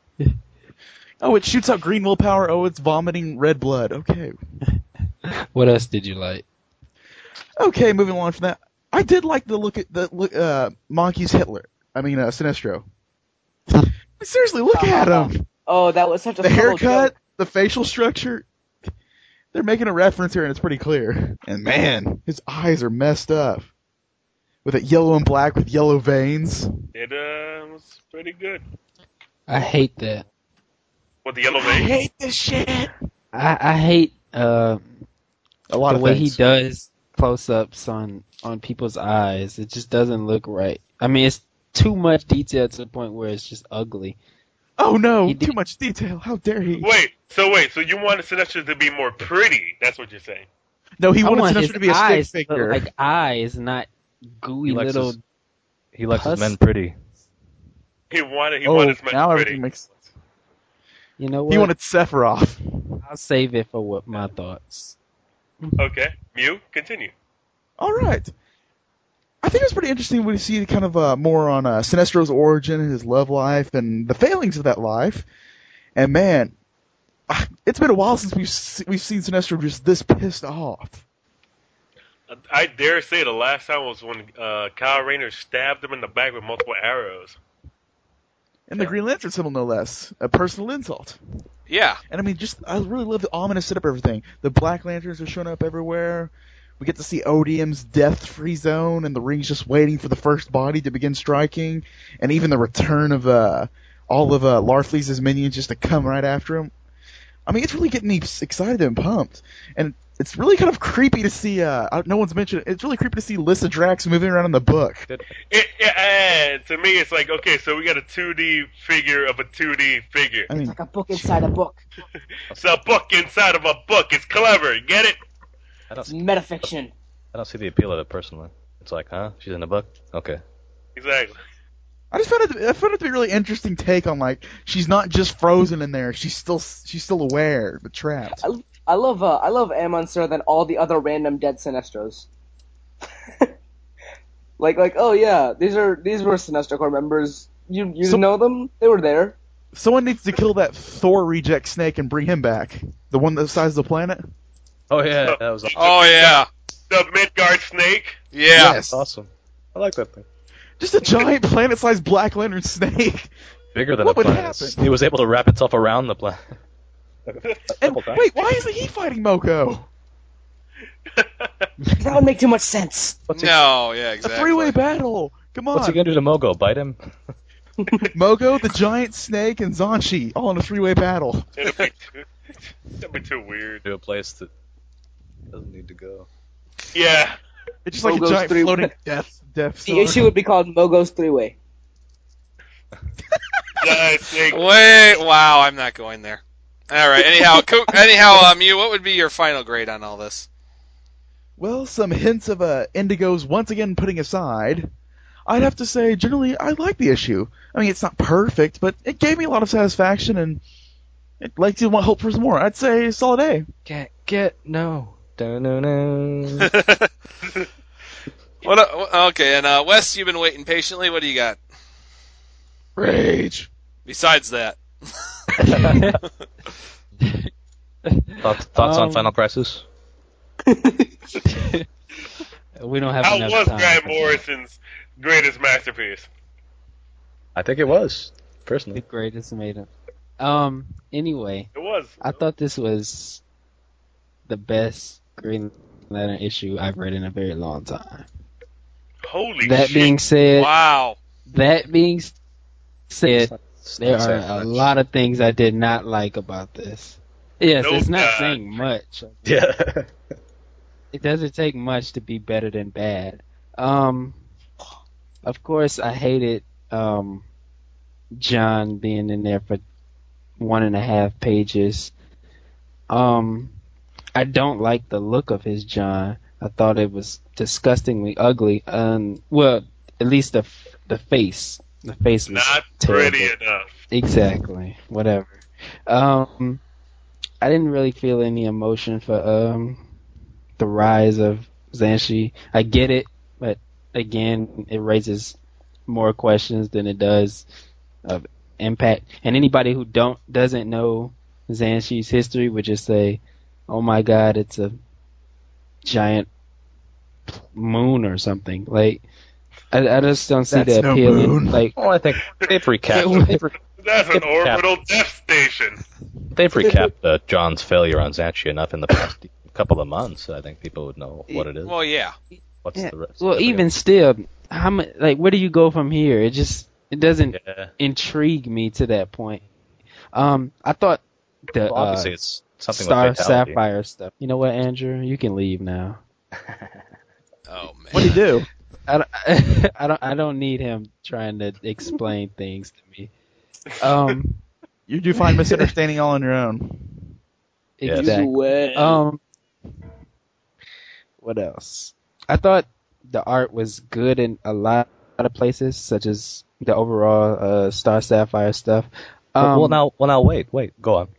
[SPEAKER 6] Oh, it shoots out green willpower. Oh, it's vomiting red blood. Okay.
[SPEAKER 4] What else did you like?
[SPEAKER 6] Okay, moving on from that. I did like the look at the Monkey's Hitler. I mean, Sinestro. Seriously, look at him.
[SPEAKER 7] Oh, that was such a
[SPEAKER 6] The
[SPEAKER 7] subtle
[SPEAKER 6] haircut,
[SPEAKER 7] joke.
[SPEAKER 6] the facial structure. They're making a reference here, and it's pretty clear. And man, his eyes are messed up. With it yellow and black with yellow veins.
[SPEAKER 5] It was pretty good.
[SPEAKER 4] I hate that.
[SPEAKER 5] With the yellow
[SPEAKER 6] I
[SPEAKER 5] veins?
[SPEAKER 6] hate this shit.
[SPEAKER 4] I hate
[SPEAKER 6] A lot
[SPEAKER 4] the
[SPEAKER 6] of
[SPEAKER 4] way
[SPEAKER 6] things.
[SPEAKER 4] he does close-ups on people's eyes. It just doesn't look right. I mean, it's too much detail to the point where it's just ugly.
[SPEAKER 6] Oh no,
[SPEAKER 4] He did-
[SPEAKER 6] too much detail. How dare he?
[SPEAKER 5] Wait, so you wanted Sinestro to be more pretty? That's what you're saying?
[SPEAKER 6] No, he
[SPEAKER 4] I
[SPEAKER 6] wanted
[SPEAKER 4] want
[SPEAKER 6] Sinestro
[SPEAKER 4] his
[SPEAKER 6] to be a stick
[SPEAKER 4] eyes to look
[SPEAKER 6] figure.
[SPEAKER 4] like eyes, not gooey
[SPEAKER 1] He likes
[SPEAKER 4] little.
[SPEAKER 1] He likes his
[SPEAKER 4] Pus?
[SPEAKER 1] men pretty.
[SPEAKER 5] He wanted
[SPEAKER 6] Oh,
[SPEAKER 5] his men
[SPEAKER 6] now
[SPEAKER 5] pretty.
[SPEAKER 6] everything makes sense.
[SPEAKER 4] You know
[SPEAKER 6] He
[SPEAKER 4] what?
[SPEAKER 6] wanted Sephiroth.
[SPEAKER 4] I'll save it for what my thoughts.
[SPEAKER 5] Okay, Mew, continue.
[SPEAKER 6] All right. I think it's pretty interesting when you see kind of more on Sinestro's origin, his love life, and the failings of that life. And man, it's been a while since we've seen Sinestro just this pissed off.
[SPEAKER 5] I dare say the last time was when Kyle Rayner stabbed him in the back with multiple arrows.
[SPEAKER 6] And the Green Lantern symbol, no less. A personal insult.
[SPEAKER 3] Yeah.
[SPEAKER 6] And I mean, I really love the ominous setup of everything. The Black Lanterns are showing up everywhere. We get to see Odium's death-free zone, and the Ring's just waiting for the first body to begin striking. And even the return of all of Larfleeze's minions just to come right after him. I mean, it's really getting me excited and pumped. And it's really kind of creepy to see, no one's mentioned it, it's really creepy to see Lyssa Drax moving around in the book.
[SPEAKER 5] And to me, it's like, okay, so we got a 2D figure of a 2D figure.
[SPEAKER 6] I mean,
[SPEAKER 7] Like a book inside a book.
[SPEAKER 5] It's a book inside of a book. It's clever. Get it?
[SPEAKER 7] It's metafiction.
[SPEAKER 1] I don't see the appeal of it personally. It's like, huh? She's in the book? Okay.
[SPEAKER 5] Exactly.
[SPEAKER 6] I just found it to be a really interesting take on, like, she's not just frozen in there, she's still aware, but trapped.
[SPEAKER 7] I love Amon Sir than all the other random dead Sinestros. like oh yeah, these were Sinestro Corps members. You know them? They were there.
[SPEAKER 6] Someone needs to kill that Thor reject snake and bring him back. The one the size of the planet?
[SPEAKER 1] Oh yeah, that was
[SPEAKER 3] Oh yeah.
[SPEAKER 5] The Midgard snake.
[SPEAKER 3] Yeah.
[SPEAKER 6] Yes.
[SPEAKER 1] awesome. I like that thing.
[SPEAKER 6] Just a giant planet-sized Black Lantern snake.
[SPEAKER 1] Bigger than
[SPEAKER 6] What
[SPEAKER 1] a
[SPEAKER 6] would
[SPEAKER 1] planet.
[SPEAKER 6] happen?
[SPEAKER 1] It was able to wrap itself around the planet.
[SPEAKER 6] And wait, why isn't he fighting Moko?
[SPEAKER 7] That would make too much sense.
[SPEAKER 3] No, yeah,
[SPEAKER 6] A
[SPEAKER 3] exactly.
[SPEAKER 6] three-way battle. Come on.
[SPEAKER 1] What's he gonna do to Mogo? Bite him?
[SPEAKER 6] Mogo, the giant snake, and Zanshi all in a three-way battle.
[SPEAKER 5] That'd be too weird.
[SPEAKER 1] To a place that doesn't need to go.
[SPEAKER 5] Yeah.
[SPEAKER 6] It's just like
[SPEAKER 7] Mogo's
[SPEAKER 6] a giant
[SPEAKER 7] three-way.
[SPEAKER 6] floating death
[SPEAKER 7] The
[SPEAKER 6] star.
[SPEAKER 7] issue would be called Mogo's Three-Way.
[SPEAKER 5] Giant snake.
[SPEAKER 3] Wait, wow, I'm not going there. All right. Anyhow, Mew, what would be your final grade on all this?
[SPEAKER 6] Well, some hints of Indigo's once again putting aside, I'd have to say generally I like the issue. I mean, it's not perfect, but it gave me a lot of satisfaction and it makes you want hope for some more. I'd say solid A.
[SPEAKER 1] No. No.
[SPEAKER 3] Okay, and Wes, you've been waiting patiently. What do you got?
[SPEAKER 6] Rage.
[SPEAKER 3] Besides that.
[SPEAKER 1] Thoughts on Final Crisis?
[SPEAKER 4] We don't have
[SPEAKER 5] How
[SPEAKER 4] enough
[SPEAKER 5] was
[SPEAKER 4] time.
[SPEAKER 5] Grant Morrison's greatest masterpiece?
[SPEAKER 1] I think it was,
[SPEAKER 4] The
[SPEAKER 1] personally.
[SPEAKER 4] greatest made-up. Anyway,
[SPEAKER 5] It was.
[SPEAKER 4] I thought this was the best Green Lantern issue I've read in a very long time.
[SPEAKER 5] Holy
[SPEAKER 4] That
[SPEAKER 5] shit.
[SPEAKER 4] being said,
[SPEAKER 3] Wow.
[SPEAKER 4] there
[SPEAKER 1] It's
[SPEAKER 4] are
[SPEAKER 1] not saying
[SPEAKER 4] a
[SPEAKER 1] much.
[SPEAKER 4] lot of things I did not like about this. Yes,
[SPEAKER 5] No
[SPEAKER 4] it's not
[SPEAKER 5] God.
[SPEAKER 4] saying much.
[SPEAKER 1] Yeah.
[SPEAKER 4] It doesn't take much to be better than bad. Of course, I hated John being in there for 1.5 pages. I don't like the look of his John. I thought it was disgustingly ugly. Well, at least the face. The face was
[SPEAKER 5] Not
[SPEAKER 4] terrible.
[SPEAKER 5] pretty enough.
[SPEAKER 4] Exactly. Whatever. I didn't really feel any emotion for the rise of Zanshi. I get it, but again, it raises more questions than it does of impact. And anybody who doesn't know Zanshi's history would just say, "Oh my God, it's a giant moon or something." Like, I just don't see
[SPEAKER 6] That's
[SPEAKER 4] the
[SPEAKER 6] no
[SPEAKER 4] appeal in,
[SPEAKER 6] moon.
[SPEAKER 4] like,
[SPEAKER 1] Well, I think they've recapped.
[SPEAKER 5] That's an
[SPEAKER 1] If
[SPEAKER 5] orbital death station.
[SPEAKER 1] They've recapped John's failure on Zanchi enough in the past couple of months. I think people would know what it is.
[SPEAKER 3] Well, yeah.
[SPEAKER 1] What's
[SPEAKER 4] yeah,
[SPEAKER 1] the rest?
[SPEAKER 4] well, even still, how much? Like, where do you go from here? It doesn't
[SPEAKER 1] Yeah.
[SPEAKER 4] intrigue me to that point. I thought the
[SPEAKER 1] Well, obviously, it's something
[SPEAKER 4] Star
[SPEAKER 1] with fatality.
[SPEAKER 4] Sapphire stuff. You know what, Andrew? You can leave now.
[SPEAKER 3] Oh man.
[SPEAKER 6] What do you do?
[SPEAKER 4] I don't need him trying to explain things to me.
[SPEAKER 6] You do find misunderstanding all on your own.
[SPEAKER 1] Yes.
[SPEAKER 4] Exactly. What else? I thought the art was good in a lot of places, such as the overall Star Sapphire stuff.
[SPEAKER 1] Well, now, wait, go on.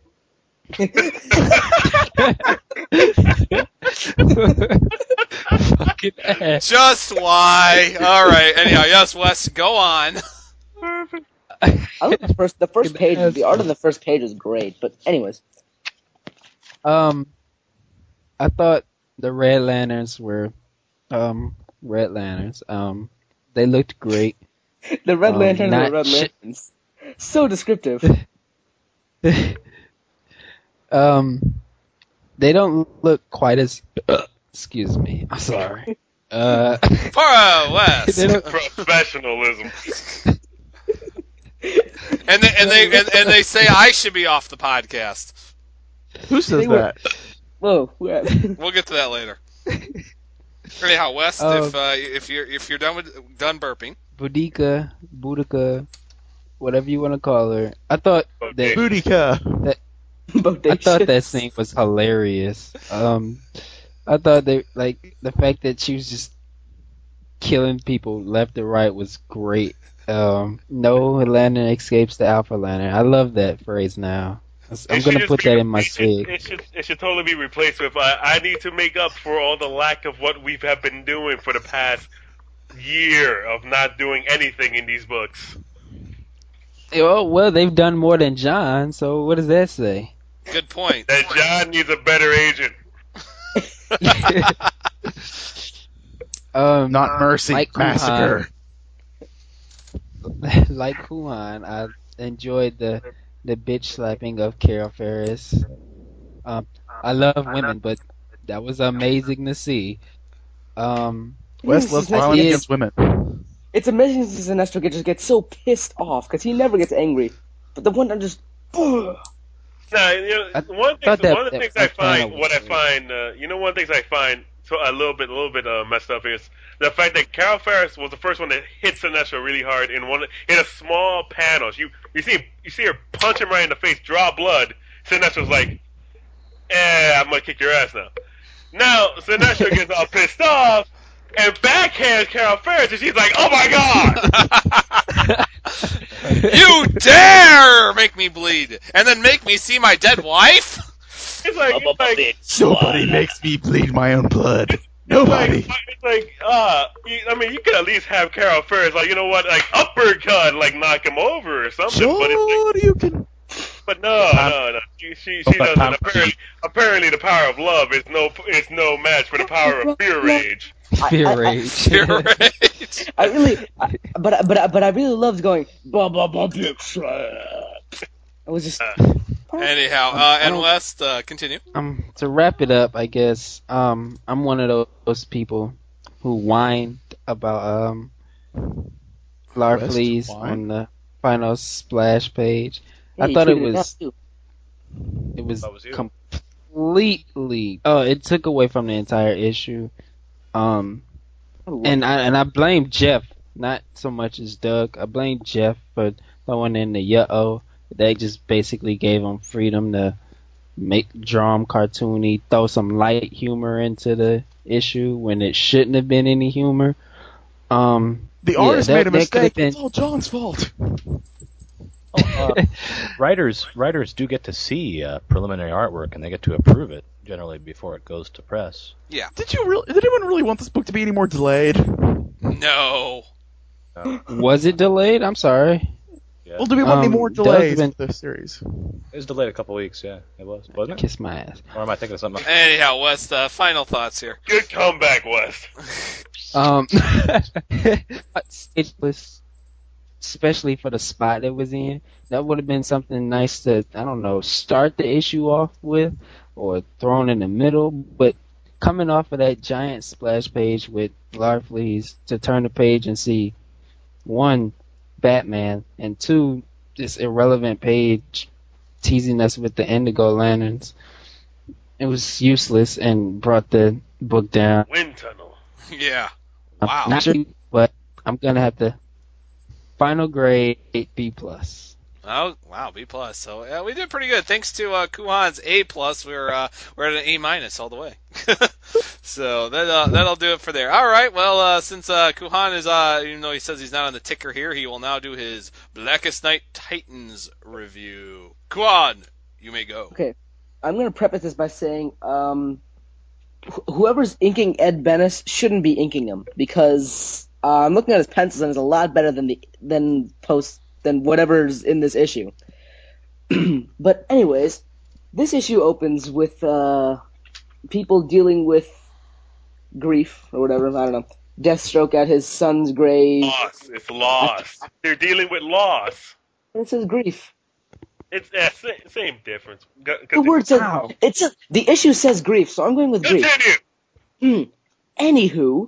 [SPEAKER 4] Fucking ass.
[SPEAKER 3] Just why? All right. Anyhow, yes, Wes, go on.
[SPEAKER 7] I like the first page. The art of the first page was great. But anyways,
[SPEAKER 4] I thought the Red Lanterns were Red Lanterns. They looked great.
[SPEAKER 7] the Red Lanterns
[SPEAKER 4] not
[SPEAKER 7] were Red
[SPEAKER 4] sh-
[SPEAKER 7] Lanterns. So descriptive.
[SPEAKER 4] They don't look quite as. Excuse me. I'm sorry.
[SPEAKER 3] Poor Wes.
[SPEAKER 4] They don't-
[SPEAKER 5] Professionalism.
[SPEAKER 3] And they say I should be off the podcast.
[SPEAKER 6] Who says
[SPEAKER 7] They were-
[SPEAKER 6] that?
[SPEAKER 7] Whoa.
[SPEAKER 3] We'll get to that later. Anyhow, Wes,
[SPEAKER 4] Oh.
[SPEAKER 3] if you're done burping,
[SPEAKER 4] Boudica, whatever you want to call her. I thought that
[SPEAKER 6] Boudica.
[SPEAKER 4] I thought that scene was hilarious. I thought they like the fact that she was just killing people left and right was great. No lantern escapes the Alpha Lantern. I love that phrase now. I'm gonna put that in my swig.
[SPEAKER 5] It should totally be replaced with I need to make up for all the lack of what we have been doing for the past year of not doing anything in these books.
[SPEAKER 4] Oh, well, they've done more than John, so what does that say?
[SPEAKER 3] good point.
[SPEAKER 5] That John needs a better agent.
[SPEAKER 6] Not Mercy.
[SPEAKER 4] like
[SPEAKER 6] Massacre.
[SPEAKER 4] Like Kuhan, I enjoyed the bitch slapping of Carol Ferris. I love women, but that was amazing to see.
[SPEAKER 6] West loves
[SPEAKER 7] Sinestro
[SPEAKER 6] violence
[SPEAKER 4] is-
[SPEAKER 6] against women.
[SPEAKER 7] It's amazing Sinestro just gets so pissed off because he never gets angry, but the one that just. Ugh.
[SPEAKER 5] Now, you know,
[SPEAKER 4] I
[SPEAKER 5] one of
[SPEAKER 4] thought
[SPEAKER 5] the
[SPEAKER 4] that
[SPEAKER 5] things I
[SPEAKER 4] panel
[SPEAKER 5] find,
[SPEAKER 4] was
[SPEAKER 5] one things I find so a little bit messed up is the fact that Carol Ferris was the first one that hit Sinestro really hard in a small panel. You see her punch him right in the face, draw blood. Sinestro's like, I'm gonna kick your ass now. Now Sinestro gets all pissed off and backhands Carol Ferris, and she's like, "Oh my god!"
[SPEAKER 3] You dare make me bleed and then make me see my dead wife?
[SPEAKER 5] It's like
[SPEAKER 6] Nobody makes me bleed my own blood. Nobody.
[SPEAKER 5] It's like, you could at least have Carol Ferris, like, you know what, like uppercut, like knock him over or something. But it's like,
[SPEAKER 6] Sure, you can.
[SPEAKER 5] But no. She doesn't. Apparently, the power of love is no match for the power of fear rage.
[SPEAKER 4] Fear rage.
[SPEAKER 7] But I really loved going blah blah blah big slap. It was just
[SPEAKER 3] anyhow. And West, continue.
[SPEAKER 4] To wrap it up, I guess I'm one of those people who whined about Larfleeze on the final splash page.
[SPEAKER 7] Yeah,
[SPEAKER 4] I thought it was
[SPEAKER 1] That was you.
[SPEAKER 4] completely. Oh, it took away from the entire issue. And I blame Jeff, not so much as Doug. I blame Jeff for throwing in the yo. They just basically gave him freedom to draw him cartoony, throw some light humor into the issue when it shouldn't have been any humor.
[SPEAKER 6] The artist made a mistake. It's all John's fault.
[SPEAKER 1] Writers do get to see preliminary artwork, and they get to approve it generally before it goes to press.
[SPEAKER 3] Yeah.
[SPEAKER 6] Did anyone really want this book to be any more delayed?
[SPEAKER 3] No.
[SPEAKER 4] Was it delayed? I'm sorry.
[SPEAKER 1] Yeah.
[SPEAKER 6] Well, do we want any more delays for this series?
[SPEAKER 1] It was delayed a couple weeks, yeah. It was, wasn't it?
[SPEAKER 4] Kiss my ass.
[SPEAKER 1] Or am I thinking of something else?
[SPEAKER 3] Anyhow, West, final thoughts here.
[SPEAKER 5] Good comeback, West.
[SPEAKER 4] It was, especially for the spot it was in, that would have been something nice to, I don't know, start the issue off with, or thrown in the middle, but coming off of that giant splash page with Larfleeze, to turn the page and see, one, Batman, and two, this irrelevant page teasing us with the Indigo Lanterns. It was useless and brought the book down.
[SPEAKER 5] Wind tunnel.
[SPEAKER 3] Yeah. Wow.
[SPEAKER 4] Not sure, but I'm gonna have to final grade B+.
[SPEAKER 3] Oh wow, B+. So yeah, we did pretty good. Thanks to Kuhan's A+, we're at an A- all the way. So that'll do it for there. All right. Well, since Kuhan is even though he says he's not on the ticker here, he will now do his Blackest Night Titans review. Kuhan, you may go.
[SPEAKER 7] Okay, I'm going to preface this by saying whoever's inking Ed Benes shouldn't be inking him, because I'm looking at his pencils and it's a lot better than whatever's in this issue. But anyways, this issue opens with people dealing with grief or whatever. I don't know. Deathstroke at his son's grave.
[SPEAKER 5] Loss. It's loss. They're dealing with loss.
[SPEAKER 7] It says grief.
[SPEAKER 5] It's same difference.
[SPEAKER 7] The word says the issue says grief, so I'm going with grief.
[SPEAKER 5] Continue.
[SPEAKER 7] Anywho,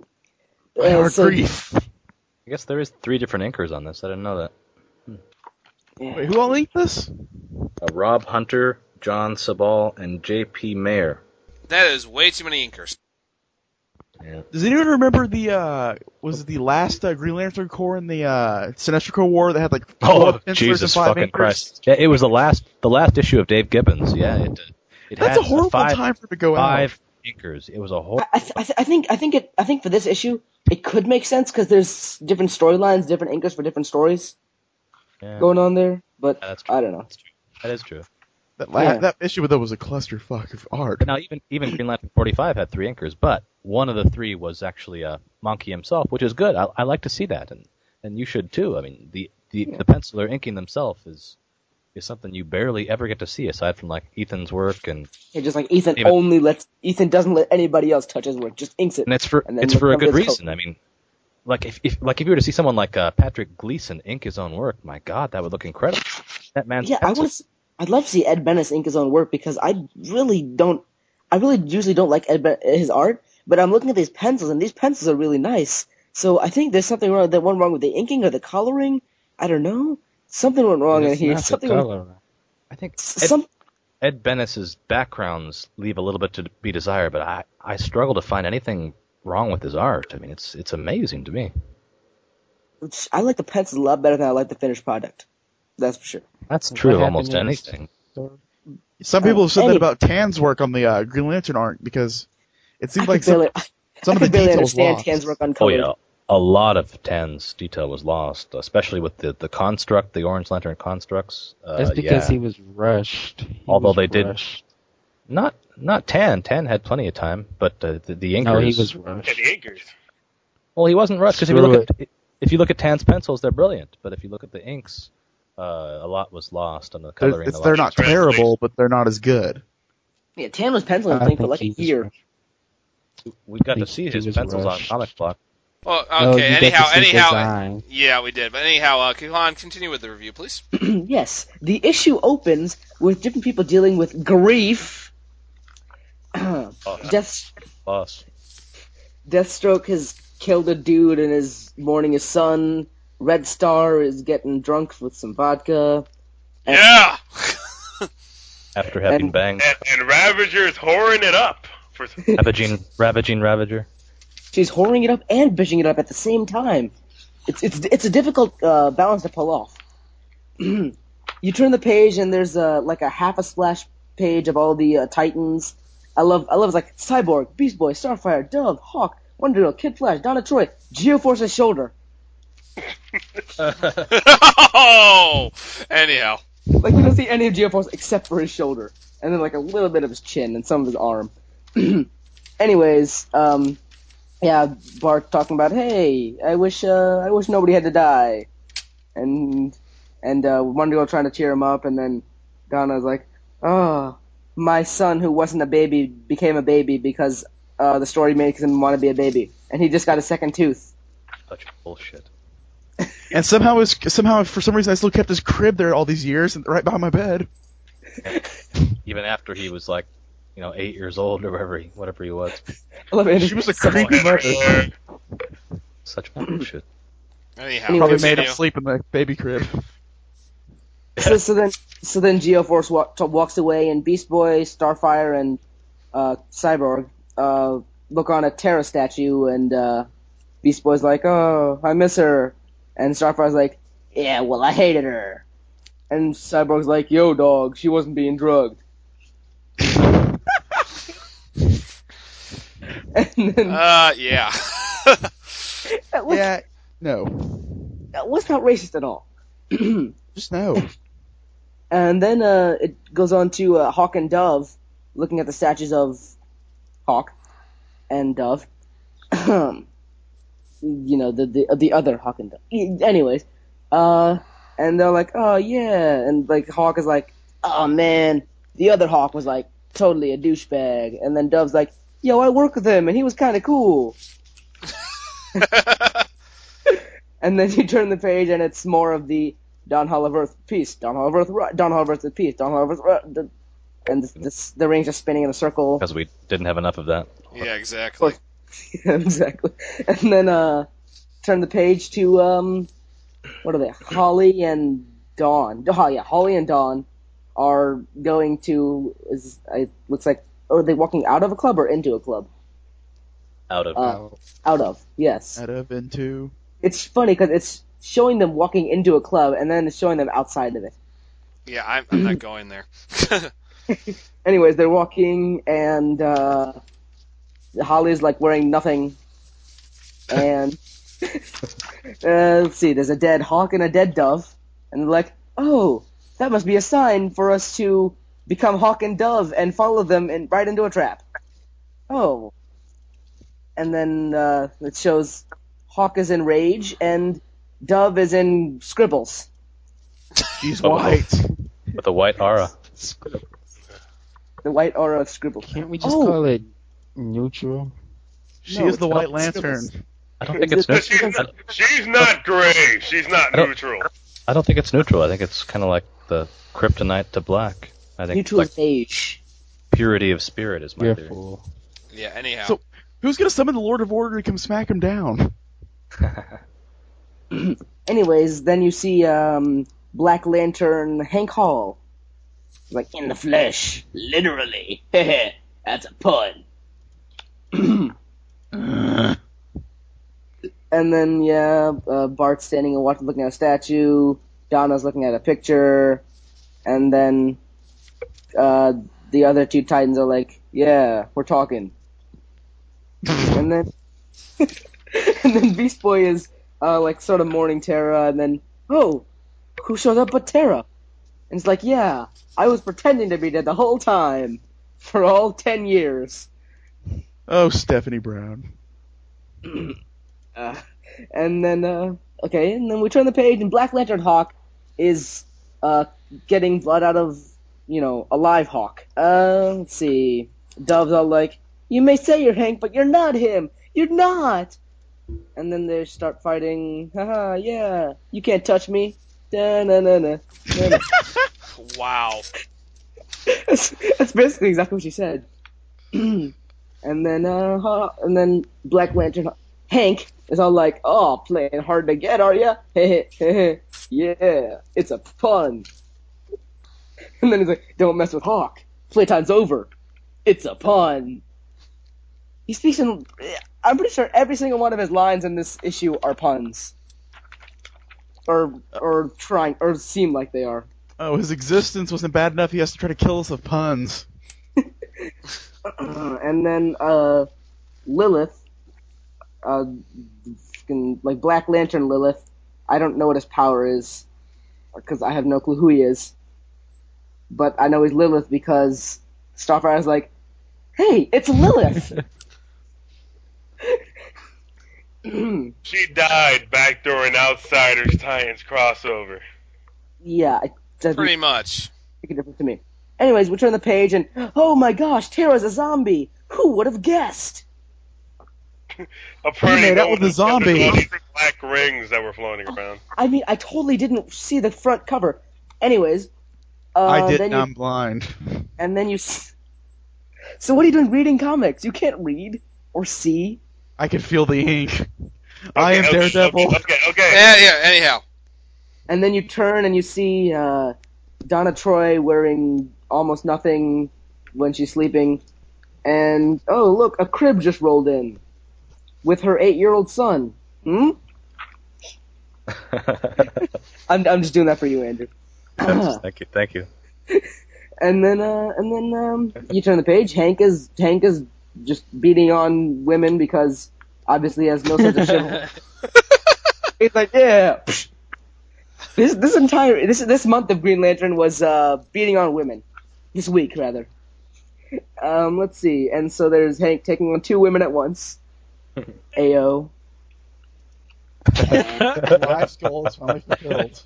[SPEAKER 6] grief.
[SPEAKER 1] I guess there is 3 different inkers on this. I didn't know that.
[SPEAKER 7] Yeah.
[SPEAKER 6] Wait, who all inked this?
[SPEAKER 1] Rob Hunter, John Sabal, and J.P. Mayer.
[SPEAKER 3] That is way too many inkers.
[SPEAKER 1] Yeah.
[SPEAKER 6] Does anyone remember the last Green Lantern Corps in the Sinestro War that had like 4
[SPEAKER 1] Jesus
[SPEAKER 6] 5
[SPEAKER 1] fucking
[SPEAKER 6] inkers?
[SPEAKER 1] Christ! Yeah, it was the last issue of Dave Gibbons. Yeah, it
[SPEAKER 6] That's
[SPEAKER 1] had
[SPEAKER 6] a horrible time for it to go out.
[SPEAKER 1] 5 inkers. It was a horrible.
[SPEAKER 7] I think for this issue it could make sense because there's different storylines, different inkers for different stories going on there. But
[SPEAKER 1] Yeah, that's true.
[SPEAKER 7] I don't know.
[SPEAKER 1] That is true.
[SPEAKER 6] That issue though was a clusterfuck of art.
[SPEAKER 1] Now, even Green Lantern 45 had 3 inkers, but one of the 3 was actually Monkey himself, which is good. I like to see that, and you should too. I mean, the penciler inking themselves is something you barely ever get to see aside from like Ethan's work and.
[SPEAKER 7] Yeah, just like Ethan doesn't let anybody else touch his work, just inks it.
[SPEAKER 1] And it's for a good reason. I mean, like if you were to see someone like Patrick Gleason ink his own work, my God, that would look incredible. That man's pencil.
[SPEAKER 7] I'd love to see Ed Benes ink his own work because I really usually don't like his art, but I'm looking at these pencils and these pencils are really nice. So I think there's something wrong. That went wrong with the inking or the coloring. I don't know. Something went wrong in here.
[SPEAKER 1] I think Ed Benes's backgrounds leave a little bit to be desired, but I struggle to find anything wrong with his art. I mean, it's amazing to me.
[SPEAKER 7] I like the pencils a lot better than I like the finished product. That's for sure.
[SPEAKER 1] That's true of almost anything.
[SPEAKER 6] Some people have said that about Tan's work on the Green Lantern art because it seems like some of the details lost.
[SPEAKER 7] Tan's work uncolored.
[SPEAKER 1] Oh yeah, a lot of Tan's detail was lost, especially with the construct, the Orange Lantern constructs.
[SPEAKER 4] That's because he was rushed.
[SPEAKER 1] Did not Tan. Tan had plenty of time, but the inkers.
[SPEAKER 4] No, he was rushed.
[SPEAKER 5] And the inkers.
[SPEAKER 1] Well, he wasn't rushed because if you look at Tan's pencils, they're brilliant. But if you look at the inks, a lot was lost on the coloring.
[SPEAKER 6] They're not terrible, but they're not as good.
[SPEAKER 7] Yeah, Tan was penciling thing for like a year.
[SPEAKER 1] We got to see his pencils on Comic Block.
[SPEAKER 3] Well,
[SPEAKER 4] Oh,
[SPEAKER 3] okay.
[SPEAKER 4] you get to see design.
[SPEAKER 3] Yeah, we did. But anyhow, Kuhan, continue with the review, please.
[SPEAKER 7] Yes, the issue opens with different people dealing with grief.
[SPEAKER 1] Boss.
[SPEAKER 7] Deathstroke has killed a dude and is mourning his son. Red Star is getting drunk with some vodka.
[SPEAKER 3] Yeah!
[SPEAKER 1] After having banged.
[SPEAKER 5] And Ravager's whoring it up.
[SPEAKER 1] Ravaging Ravager.
[SPEAKER 7] She's whoring it up and bitching it up at the same time. It's a difficult balance to pull off. You turn the page and there's like a half a splash page of all the Titans. I love like Cyborg, Beast Boy, Starfire, Dove, Hawk, Wonder Girl, Kid Flash, Donna Troy, Geoforce's shoulder.
[SPEAKER 3] Oh! Anyhow.
[SPEAKER 7] Like, you don't see any of Geoforce except for his shoulder. And then, like, a little bit of his chin and some of his arm. Anyways, yeah, Bart talking about, hey, I wish nobody had to die. And Wonder Girl trying to cheer him up, and then Donna's like, oh, my son who wasn't a baby became a baby because the story makes him want to be a baby. And he just got a second tooth.
[SPEAKER 1] Such bullshit.
[SPEAKER 6] And somehow, for some reason, I still kept his crib there all these years, and right behind my bed.
[SPEAKER 1] Even after he was like, 8 years old or whatever he was.
[SPEAKER 7] I love it.
[SPEAKER 6] She was a creepy mother.
[SPEAKER 1] Such bullshit.
[SPEAKER 3] Anyhow,
[SPEAKER 6] Probably made him sleep in the baby crib.
[SPEAKER 7] So then Geoforce walks away, and Beast Boy, Starfire, and Cyborg look on a Terra statue, and Beast Boy's like, oh, I miss her. And Starfire's like, yeah, well, I hated her. And Cyborg's like, yo, dog, she wasn't being drugged. And then,
[SPEAKER 3] yeah.
[SPEAKER 6] Yeah, no.
[SPEAKER 7] That was not racist at all.
[SPEAKER 6] Just no.
[SPEAKER 7] And then it goes on to Hawk and Dove, looking at the statues of Hawk and Dove. The other Hawk and Dove. Anyways, and they're like, oh yeah, and like Hawk is like, oh man, the other Hawk was like totally a douchebag, and then Dove's like, yo, I work with him, and he was kind of cool. And then you turn the page, and it's more of the Dawn Hall of Earth peace, Dawn Hall of Earth, Dawn Hall of Earth peace, Dawn Hall of Earth, and the ring's just spinning in a circle.
[SPEAKER 1] Because we didn't have enough of that.
[SPEAKER 3] Yeah, exactly.
[SPEAKER 7] Yeah, exactly. And then turn the page to what are they? Holly and Dawn. Oh yeah, Holly and Dawn are going to. It looks like. Are they walking out of a club or into a club?
[SPEAKER 1] Out of.
[SPEAKER 7] Out of. Yes.
[SPEAKER 6] Out of into.
[SPEAKER 7] It's funny because it's showing them walking into a club and then it's showing them outside of it.
[SPEAKER 3] Yeah, I'm not going there.
[SPEAKER 7] Anyways, they're walking and Holly's like wearing nothing. And let's see, there's a dead hawk and a dead dove. And they're like, oh, that must be a sign for us to become hawk and dove and follow them right into a trap. Oh. And then it shows Hawk is in rage and Dove is in scribbles.
[SPEAKER 6] She's white.
[SPEAKER 1] With a white aura.
[SPEAKER 7] The white aura of scribbles.
[SPEAKER 4] Can't we just call it neutral?
[SPEAKER 6] She is the White Lantern.
[SPEAKER 1] I don't think it's neutral.
[SPEAKER 5] She's not gray. She's not neutral.
[SPEAKER 1] I don't think it's neutral. I think it's kind of like the kryptonite to black. I think
[SPEAKER 7] neutral is beige.
[SPEAKER 1] Purity of spirit is my theory.
[SPEAKER 4] Fool.
[SPEAKER 3] Yeah, anyhow.
[SPEAKER 6] So, who's gonna summon the Lord of Order to come smack him down?
[SPEAKER 7] Anyways, then you see Black Lantern Hank Hall. Like, in the flesh. Literally. That's a pun. And then, Bart's standing and looking at a statue. Donna's looking at a picture. And then the other two Titans are like, yeah, we're talking. And then Beast Boy is like sort of mourning Terra, and then, oh, who showed up but Terra? And it's like, yeah, I was pretending to be dead the whole time for all 10 years.
[SPEAKER 6] Oh, Stephanie Brown.
[SPEAKER 7] And then we turn the page, and Black Lantern Hawk is getting blood out of, a live Hawk. Let's see. Dove's all like, "You may say you're Hank, but you're not him. You're not." And then they start fighting. Haha, yeah. You can't touch me. Da-na-na-na.
[SPEAKER 3] Wow.
[SPEAKER 7] That's basically exactly what she said. and then Black Lantern Hank is all like, "Oh, playing hard to get, are ya? Yeah, it's a pun." And then he's like, "Don't mess with Hawk. Playtime's over. It's a pun." He speaks in. I'm pretty sure every single one of his lines in this issue are puns, or seem like they are.
[SPEAKER 6] Oh, his existence wasn't bad enough. He has to try to kill us with puns.
[SPEAKER 7] And then Lilith, like Black Lantern Lilith. I don't know what his power is, because I have no clue who he is. But I know he's Lilith because Starfire's like, "Hey, it's Lilith."
[SPEAKER 5] She died backdooring Outsiders Titans crossover.
[SPEAKER 7] Yeah, it doesn't
[SPEAKER 3] Pretty much.
[SPEAKER 7] make a difference to me. Anyways, we turn the page and, oh my gosh, Tara's a zombie. Who would have guessed?
[SPEAKER 5] Apparently,
[SPEAKER 6] made out with a zombie.
[SPEAKER 5] These black rings that were floating around.
[SPEAKER 7] I mean, I totally didn't see the front cover. Anyways,
[SPEAKER 6] I did.
[SPEAKER 7] then
[SPEAKER 6] I'm blind.
[SPEAKER 7] And then you. So what are you doing reading comics? You can't read or see.
[SPEAKER 6] I can feel the ink. I am Daredevil.
[SPEAKER 5] Okay.
[SPEAKER 3] Yeah, anyhow.
[SPEAKER 7] And then you turn and you see Donna Troy wearing almost nothing when she's sleeping. And, oh, look, a crib just rolled in with her 8-year-old son. I'm just doing that for you, Andrew.
[SPEAKER 1] Thank you.
[SPEAKER 7] And then you turn the page. Hank is just beating on women because obviously he has no sense of chivalry. He's like, yeah. This month of Green Lantern was beating on women. This week, rather. Let's see. And so there's Hank taking on 2 women at once. Ayo.
[SPEAKER 6] Life's goal is finally fulfilled.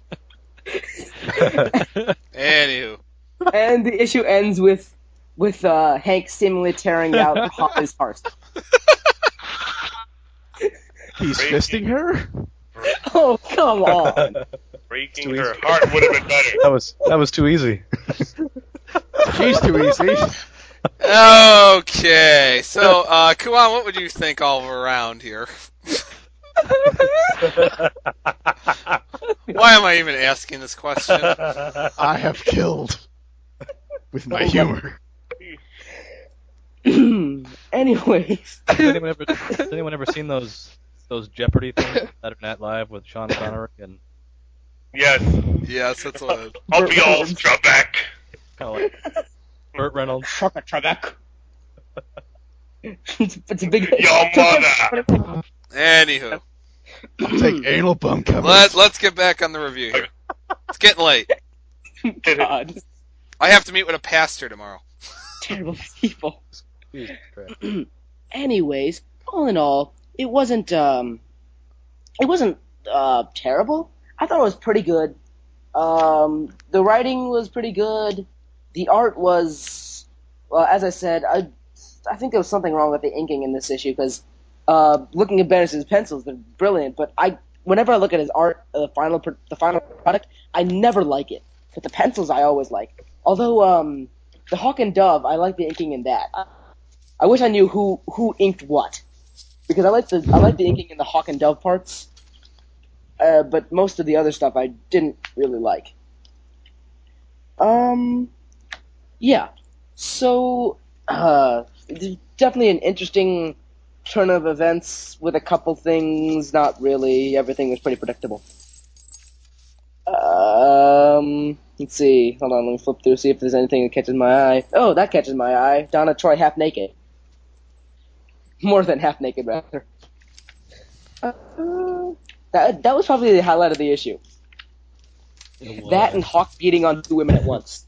[SPEAKER 3] Anywho.
[SPEAKER 7] And the issue ends with Hank seemingly tearing out his heart.
[SPEAKER 6] He's fisting her?
[SPEAKER 7] Oh, come on.
[SPEAKER 5] Breaking her heart would have been better.
[SPEAKER 1] That was too easy.
[SPEAKER 6] She's too easy.
[SPEAKER 3] Okay, so, Kuan, what would you think all around here? Why am I even asking this question?
[SPEAKER 6] I have killed with my humor.
[SPEAKER 7] Anyways.
[SPEAKER 1] Has anyone ever seen those Jeopardy things Saturday Night Live with Sean Connery and
[SPEAKER 5] Yes.
[SPEAKER 3] Yes, that's what
[SPEAKER 5] I'll be all Trebek.
[SPEAKER 1] kind of like Burt Reynolds?
[SPEAKER 7] Trebek. It's a big.
[SPEAKER 5] Your mother.
[SPEAKER 3] Anywho.
[SPEAKER 6] I'll take anal bum covers.
[SPEAKER 3] Let's get back on the review here. It's getting late.
[SPEAKER 7] God.
[SPEAKER 3] I have to meet with a pastor tomorrow.
[SPEAKER 7] Terrible people.
[SPEAKER 1] Jesus Christ.
[SPEAKER 7] Anyways, all in all, it wasn't terrible. I thought it was pretty good. The writing was pretty good. The art was, well, as I said, I think there was something wrong with the inking in this issue because looking at Bennis's pencils, they're brilliant. But whenever I look at his art, the final product, I never like it. But the pencils, I always like. Although the Hawk and Dove, I like the inking in that. I wish I knew who inked what, because I like the inking in the Hawk and Dove parts. But most of the other stuff I didn't really like. Yeah. So, definitely an interesting turn of events with a couple things, not really. Everything was pretty predictable. Let's see. Hold on, let me flip through, see if there's anything that catches my eye. Oh, that catches my eye. Donna Troy half naked. More than half naked, rather. That was probably the highlight of the issue. That and Hawk beating on 2 women at once.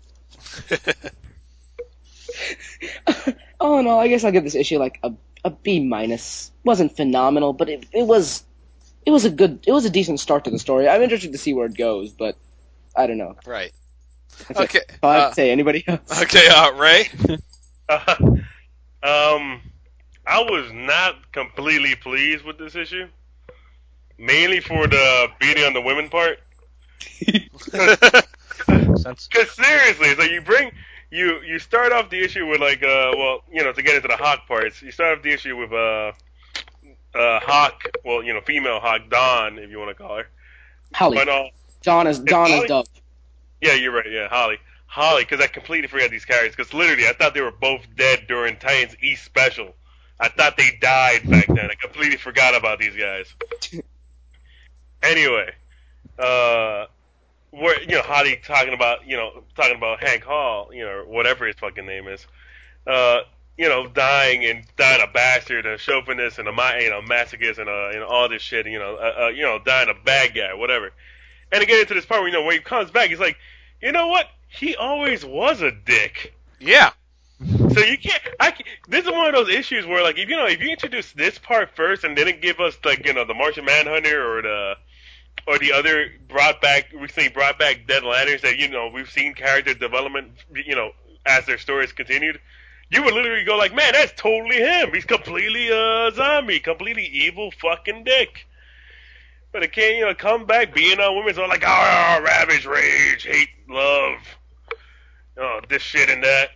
[SPEAKER 7] All in all, I guess I'll give this issue like a B minus. Wasn't phenomenal, but it was a decent start to the story. I'm interested to see where it goes, but I don't know.
[SPEAKER 3] Right.
[SPEAKER 7] That's
[SPEAKER 3] Okay.
[SPEAKER 7] all I have to say. Anybody else?
[SPEAKER 3] Okay, Ray?
[SPEAKER 5] I was not completely pleased with this issue, mainly for the beating on the women part. Because seriously, it's like you start off the issue with like to get into the Hawk parts, you start off the issue with Hawk, female Hawk, Dawn, if you want to call her.
[SPEAKER 7] Holly.
[SPEAKER 5] But,
[SPEAKER 7] Dawn is Dove.
[SPEAKER 5] Yeah, you're right. Yeah, Holly, because I completely forgot these characters. Because literally, I thought they were both dead during Titans East special. I thought they died back then. I completely forgot about these guys. Anyway, Holly talking about Hank Hall, whatever his fucking name is, dying a bastard, a chauvinist, and a masochist, and all this shit, dying a bad guy, whatever. And to get into this part where when he comes back, he's like, you know what? He always was a dick.
[SPEAKER 3] Yeah.
[SPEAKER 5] So you can't. This is one of those issues where, like, if you introduce this part first and didn't give us the Martian Manhunter or the other recently brought back Dead Lanterns that we've seen character development as their stories continued, you would literally go like, man, that's totally him. He's completely a zombie, completely evil fucking dick. But it can't, come back being on women, so like, ravage, rage, hate, love, this shit and that.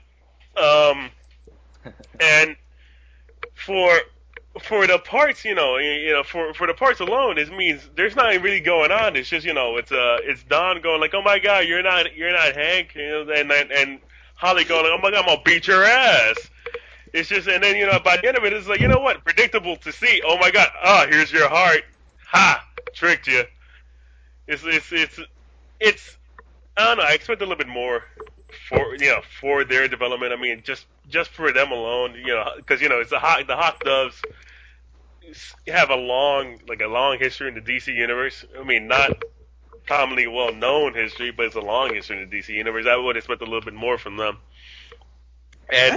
[SPEAKER 5] And for the parts, for the parts alone, it means there's nothing really going on. It's just, it's Dawn going like, oh my god, you're not Hank, and Holly going like, oh my god, I'm gonna beat your ass. It's just, and then, by the end of it, it's like, you know what, predictable to see. Oh my god, here's your heart. Ha! Tricked you. It's I don't know. I expect a little bit more for their development. I mean, just for them alone, because it's the Hawk Doves have a long history in the DC universe. I mean, not commonly well known history, but it's a long history in the DC universe. I would expect a little bit more from them. And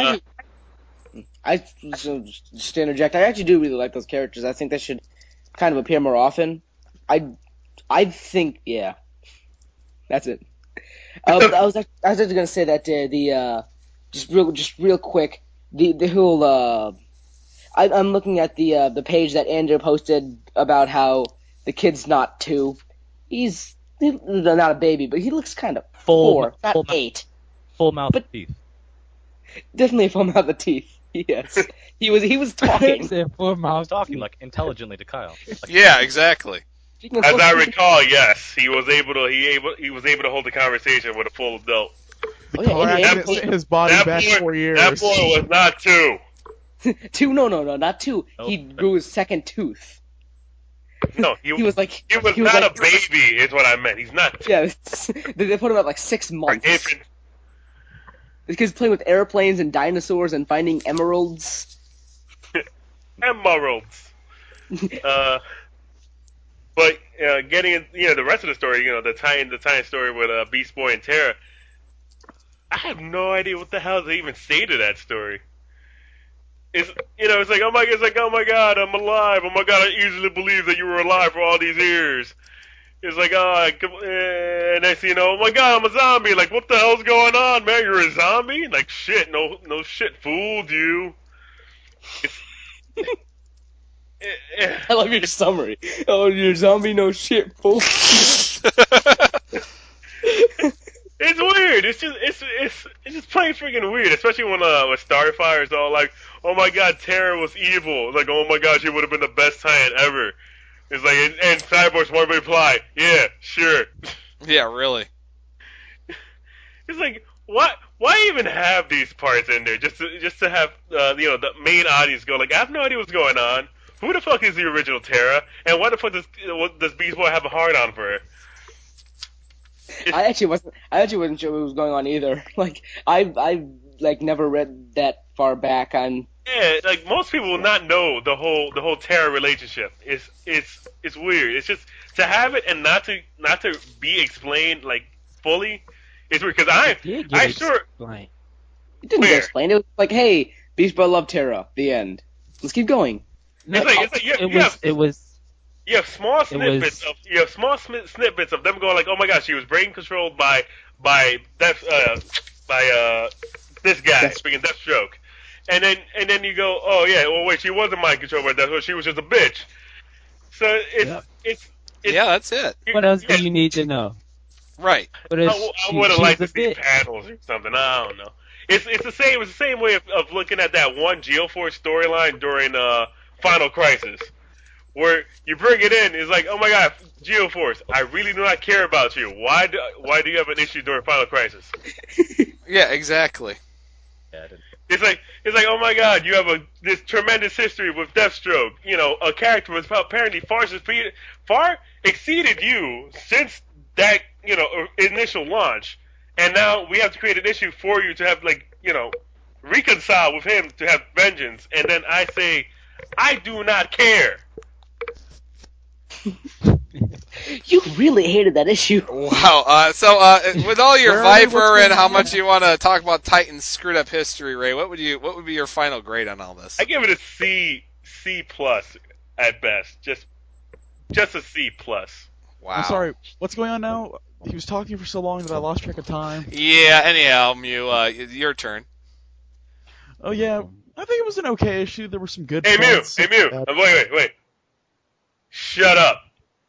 [SPEAKER 7] I just to interject. I actually do really like those characters. I think they should kind of appear more often. I think, yeah. That's it. I was actually gonna say that just real quick, the whole I'm looking at the page that Andrew posted about how the kid's not 2. He's not a baby, but he looks kind of 4, not 8.
[SPEAKER 1] Full mouth of teeth.
[SPEAKER 7] Definitely a full mouth of teeth. Yes, he was talking.
[SPEAKER 1] Full mouth talking like intelligently to Kyle.
[SPEAKER 3] Yeah, exactly.
[SPEAKER 5] As I recall, yes, he was able to hold the conversation with a full adult.
[SPEAKER 6] His body back 4 years.
[SPEAKER 5] That boy was not 2.
[SPEAKER 7] 2? No, not 2. Oh, he grew his second tooth.
[SPEAKER 5] No, he was not a baby. Is what I meant. He's not 2.
[SPEAKER 7] Yeah, they put him at like 6 months. This kid's playing with airplanes and dinosaurs and finding emeralds.
[SPEAKER 5] Emeralds. But getting in, the rest of the story, the tie-in story with Beast Boy and Terra, I have no idea what the hell they even say to that story. It's like, oh my god, I'm alive. Oh my god, I easily believe that you were alive for all these years. It's like, and next thing you know, oh my god, I'm a zombie. Like, what the hell's going on, man? You're a zombie? Like, shit, no shit, fooled you.
[SPEAKER 7] I love your summary. Oh, you're a zombie, no shit, fool.
[SPEAKER 5] It's weird. It's just plain freaking weird, especially when Starfire is all like, oh my god, Terra was evil. Like, oh my god, she would have been the best Titan ever. It's like, and Cyborg's one reply, yeah, sure.
[SPEAKER 3] Yeah, really.
[SPEAKER 5] It's like, why even have these parts in there? Just to have the main audience go like, I have no idea what's going on. Who the fuck is the original Terra? And why the fuck does Beast Boy have a hard on for her?
[SPEAKER 7] I actually wasn't sure what was going on either. Like, I never read that far back on.
[SPEAKER 5] Yeah, like most people will not know the whole Terra relationship. It's weird. It's just to have it and not to be explained like fully. It's weird because I sure
[SPEAKER 7] it didn't get explained. It was like, hey, Beast Boy loved Terra. The end. Let's keep going.
[SPEAKER 4] No, it was
[SPEAKER 5] You have small snippets of them going like, oh my gosh, she was brain controlled by this guy speaking Deathstroke, and then you go, oh yeah, well wait, she wasn't mind controlled by Deathstroke, she was just a bitch. So it's
[SPEAKER 3] that's it.
[SPEAKER 4] What else do you need to know?
[SPEAKER 3] Right.
[SPEAKER 4] But
[SPEAKER 5] I would have liked to see panels or something. I don't know. It's the same. It's the same way of looking at that one Geoforce storyline during Final Crisis, where you bring it in. It's like, oh my god, Geoforce, I really do not care about you. Why do you have an issue during Final Crisis?
[SPEAKER 3] Yeah, exactly.
[SPEAKER 5] It's like, oh my god, you have this tremendous history with Deathstroke. You know, a character was apparently far exceeded you since that, initial launch, and now we have to create an issue for you to have, reconcile with him to have vengeance, and then I say, I do not care.
[SPEAKER 7] You really hated that issue.
[SPEAKER 3] Wow. So with all your Viper and how much you want to talk about Titan's screwed up history, Ray, what would be your final grade on all this?
[SPEAKER 5] I give it a C plus at best. Just a C plus.
[SPEAKER 3] Wow.
[SPEAKER 6] I'm sorry. What's going on now? He was talking for so long that I lost track of time.
[SPEAKER 3] Yeah. Anyhow, Mew, your turn.
[SPEAKER 6] Oh yeah, I think it was an okay issue. There were some good.
[SPEAKER 5] Hey Mew. Wait. Shut up.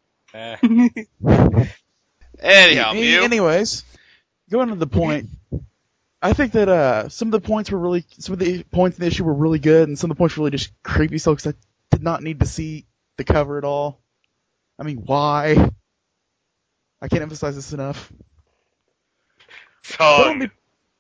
[SPEAKER 3] Anyhow, Mew.
[SPEAKER 6] Anyways, going to the point, I think that some of the points in the issue were really good, and some of the points were really just creepy. So, because I did not need to see the cover at all. I mean, why? I can't emphasize this enough.
[SPEAKER 5] Tongue.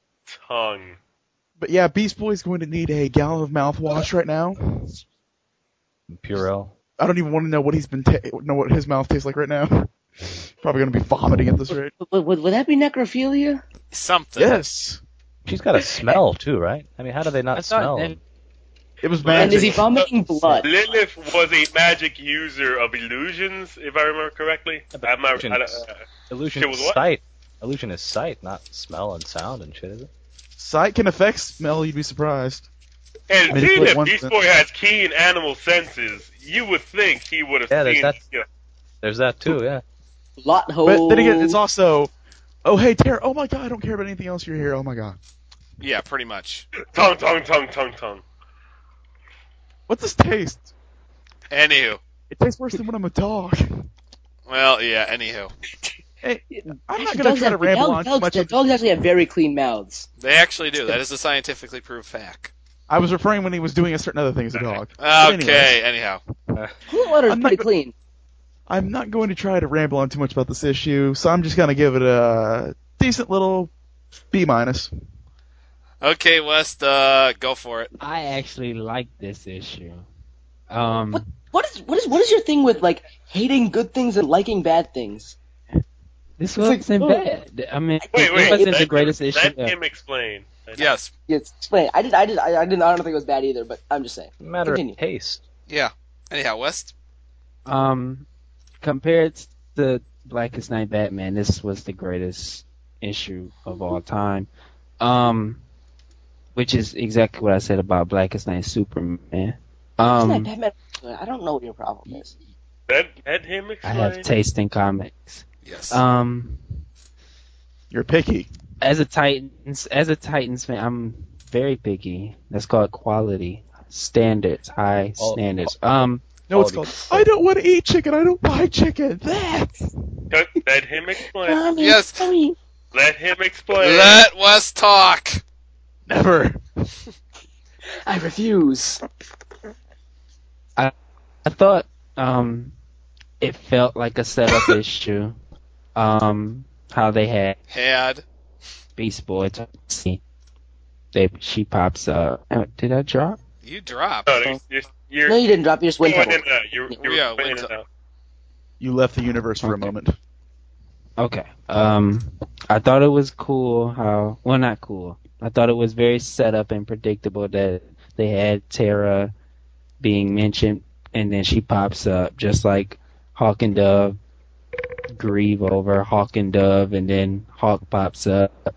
[SPEAKER 6] But yeah, Beast Boy's going to need a gallon of mouthwash right now.
[SPEAKER 1] Purell.
[SPEAKER 6] I don't even want to know what what his mouth tastes like right now. Probably going to be vomiting at this rate.
[SPEAKER 7] Would that be necrophilia?
[SPEAKER 3] Something.
[SPEAKER 6] Yes.
[SPEAKER 1] She's got a smell too, right? I mean, how do they not smell?
[SPEAKER 6] It was magic.
[SPEAKER 7] And is he vomiting blood?
[SPEAKER 5] Lilith was a magic user of illusions, if I remember correctly.
[SPEAKER 1] Illusion is sight. Illusion is sight, not smell and sound and shit, is it?
[SPEAKER 6] Sight can affect smell, you'd be surprised.
[SPEAKER 5] And seeing that Beast Boy has keen animal senses, you would think he would have seen...
[SPEAKER 1] There's that too, yeah.
[SPEAKER 7] Lot hole.
[SPEAKER 6] But then again, it's also, oh hey, Tara, oh my god, I don't care about anything else, you're here, oh my god.
[SPEAKER 3] Yeah, pretty much.
[SPEAKER 5] Tongue.
[SPEAKER 6] What's this taste?
[SPEAKER 3] Anywho.
[SPEAKER 6] It tastes worse than when I'm a dog.
[SPEAKER 3] Well, yeah, anywho.
[SPEAKER 6] Hey, I'm not going to try to ramble on too much.
[SPEAKER 7] Dogs actually have very clean mouths.
[SPEAKER 3] They actually do. That is a scientifically proved fact.
[SPEAKER 6] I was referring when he was doing a certain other thing as a dog.
[SPEAKER 3] Okay, anyhow.
[SPEAKER 7] Coolant water is pretty clean.
[SPEAKER 6] I'm not going to try to ramble on too much about this issue, so I'm just going to give it a decent little B-.
[SPEAKER 3] Okay, West, go for it.
[SPEAKER 4] I actually like this issue.
[SPEAKER 7] What is your thing with hating good things and liking bad things?
[SPEAKER 4] This wasn't bad. I mean, it wasn't the greatest issue.
[SPEAKER 5] Let him explain.
[SPEAKER 3] Yes.
[SPEAKER 7] Yes, explain. I don't think it was bad either, but I'm just saying.
[SPEAKER 1] Matter of taste.
[SPEAKER 3] Yeah. Anyhow, West.
[SPEAKER 4] Compared to Blackest Night Batman, this was the greatest issue of all time. Which is exactly what I said about Blackest Night Superman.
[SPEAKER 7] Batman, I don't know what your problem is.
[SPEAKER 5] Let him explain.
[SPEAKER 4] I have taste in comics.
[SPEAKER 3] Yes.
[SPEAKER 6] You're picky.
[SPEAKER 4] As a Titans fan, I'm very picky. That's called quality standards, high standards.
[SPEAKER 6] No, it's called I don't want to eat chicken. I don't buy chicken.
[SPEAKER 5] Let him explain.
[SPEAKER 3] Yes.
[SPEAKER 5] Let him explain.
[SPEAKER 3] Let West talk.
[SPEAKER 6] Never.
[SPEAKER 7] I refuse.
[SPEAKER 4] I thought it felt like a setup issue. How they had Beast Boy. She pops up. Did I drop?
[SPEAKER 3] You dropped.
[SPEAKER 7] No, you didn't drop. You just went out.
[SPEAKER 6] You left the universe for a moment.
[SPEAKER 4] Okay. I thought it was cool not cool. I thought it was very set up and predictable that they had Tara being mentioned and then she pops up just like Hawk and Dove grieve over Hawk and Dove and then Hawk pops up.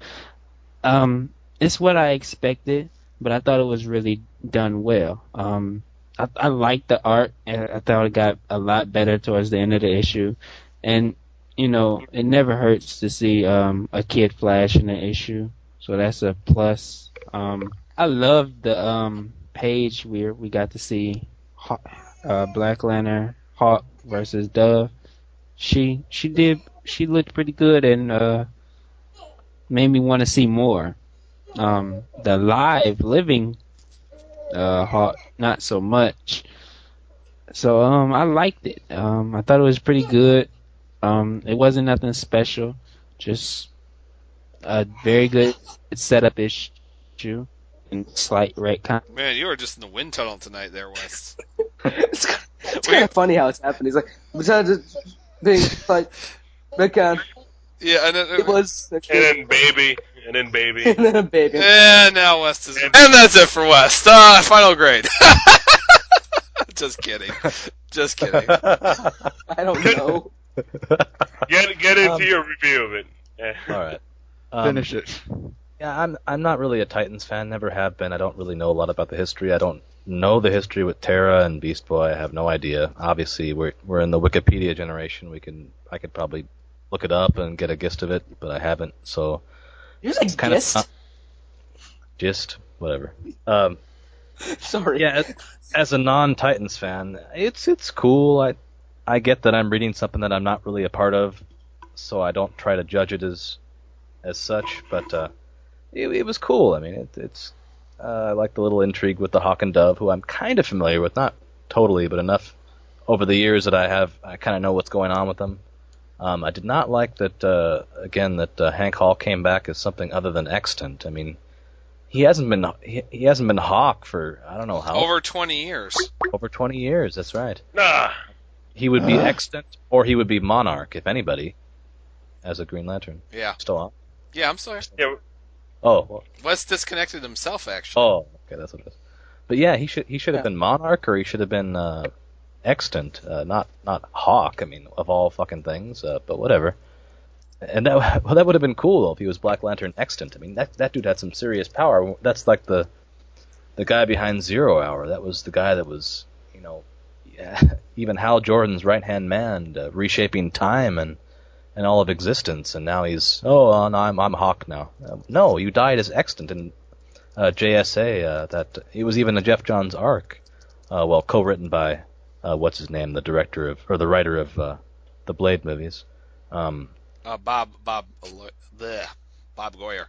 [SPEAKER 4] It's what I expected, but I thought it was really done well. I liked the art, and I thought it got a lot better towards the end of the issue. And, it never hurts to see a Kid Flash in an issue, so that's a plus. I love the page where we got to see Black Lantern, Hawk versus Dove. She looked pretty good and made me want to see more. The living Hawk, not so much. So I liked it. I thought it was pretty good. It wasn't nothing special, just a very good setup issue and slight retcon.
[SPEAKER 3] Man, you are just in the wind tunnel tonight, there, Wes.
[SPEAKER 7] It's kind of funny how it's happened. He's like, besides it being like retcon.
[SPEAKER 3] Yeah, and then,
[SPEAKER 7] It was.
[SPEAKER 5] And then baby. And then baby.
[SPEAKER 7] And then a baby.
[SPEAKER 3] And now West is... And that's it for West. Final grade. Just kidding. Just kidding.
[SPEAKER 7] I don't know.
[SPEAKER 5] Get into your review of it.
[SPEAKER 1] All right.
[SPEAKER 6] Finish it.
[SPEAKER 1] Yeah, I'm not really a Titans fan. Never have been. I don't really know a lot about the history. I don't know the history with Terra and Beast Boy. I have no idea. Obviously, we're in the Wikipedia generation. I could probably look it up and get a gist of it, but I haven't. So
[SPEAKER 7] You're like
[SPEAKER 1] kind
[SPEAKER 7] gist?
[SPEAKER 1] of gist, whatever.
[SPEAKER 7] Sorry.
[SPEAKER 1] Yeah, as a non-Titans fan, it's cool. I get that I'm reading something that I'm not really a part of, so I don't try to judge it as such. But it was cool. I mean, it's I like the little intrigue with the Hawk and Dove, who I'm kind of familiar with, not totally, but enough over the years that I kind of know what's going on with them. I did not like that again that Hank Hall came back as something other than extant. I mean, he hasn't been Hawk for I don't know how
[SPEAKER 3] over 20 years.
[SPEAKER 1] Over 20 years. That's right.
[SPEAKER 5] Nah.
[SPEAKER 1] He would be extant, or he would be Monarch, if anybody, as a Green Lantern.
[SPEAKER 3] Yeah.
[SPEAKER 1] Still on?
[SPEAKER 3] Yeah, I'm sorry.
[SPEAKER 5] Yeah.
[SPEAKER 1] Oh. Well,
[SPEAKER 3] Wes disconnected himself, actually.
[SPEAKER 1] oh. Okay, that's what it is. But yeah, he should have been Monarch, or he should have been extant, not Hawk. I mean, of all fucking things. But whatever. And that would have been cool if he was Black Lantern extant. I mean, that dude had some serious power. That's like the guy behind Zero Hour. That was the guy that was, even Hal Jordan's right-hand man, reshaping time and all of existence. And now he's, I'm Hawk now. No, you died as extant in JSA. That it was even a Jeff Johns arc, co-written by what's his name, the writer of the Blade movies.
[SPEAKER 3] Bob Goyer.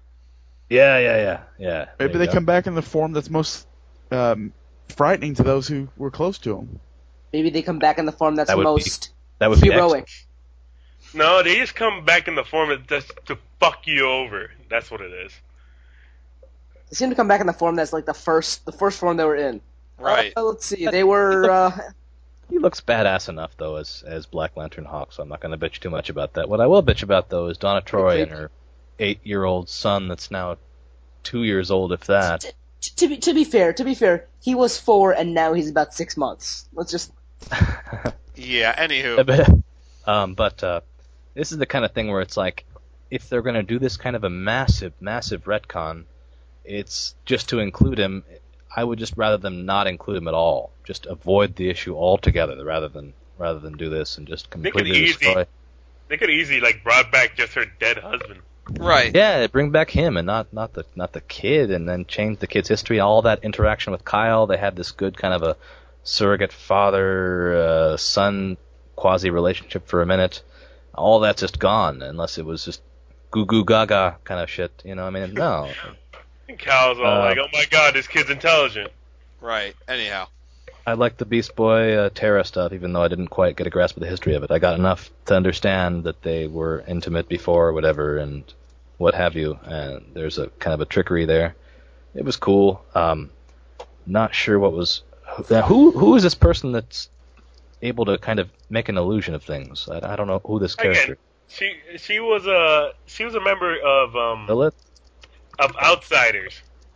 [SPEAKER 1] Yeah.
[SPEAKER 6] Maybe they come back in the form that's most frightening to those who were close to him.
[SPEAKER 7] Maybe they come back in the form that's most
[SPEAKER 1] that would
[SPEAKER 7] heroic.
[SPEAKER 5] No, they just come back in the form of just to fuck you over. That's what it is.
[SPEAKER 7] They seem to come back in the form that's like the first form they were in.
[SPEAKER 3] Right.
[SPEAKER 7] Let's see. They were.
[SPEAKER 1] He looks badass enough though as Black Lantern Hawk, so I'm not going to bitch too much about that. What I will bitch about though is Donna Troy and her 8-year-old son that's now 2 years old, if that.
[SPEAKER 7] To be fair, he was 4 and now he's about 6 months. Let's just.
[SPEAKER 3] Yeah. Anywho.
[SPEAKER 1] But this is the kind of thing where it's like, if they're going to do this kind of a massive retcon, it's just to include him. I would just rather them not include him at all. Just avoid the issue altogether, rather than do this and just completely destroy.
[SPEAKER 5] They could easily brought back just her dead husband.
[SPEAKER 3] Right.
[SPEAKER 1] Yeah, bring back him and not the kid, and then change the kid's history. All that interaction with Kyle, they had this good kind of a surrogate father son quasi relationship for a minute. All that's just gone, unless it was just goo goo gaga kind of shit. I mean, no.
[SPEAKER 5] And Kyle's all oh my god, this kid's intelligent.
[SPEAKER 3] Right. Anyhow.
[SPEAKER 1] I like the Beast Boy Terra stuff, even though I didn't quite get a grasp of the history of it. I got enough to understand that they were intimate before or whatever, and what have you. And there's a kind of a trickery there. It was cool. Not sure what was. Who is this person that's able to kind of make an illusion of things? I don't know who this character.
[SPEAKER 5] Again, she was a member of
[SPEAKER 1] Lilith?
[SPEAKER 5] Of Outsiders.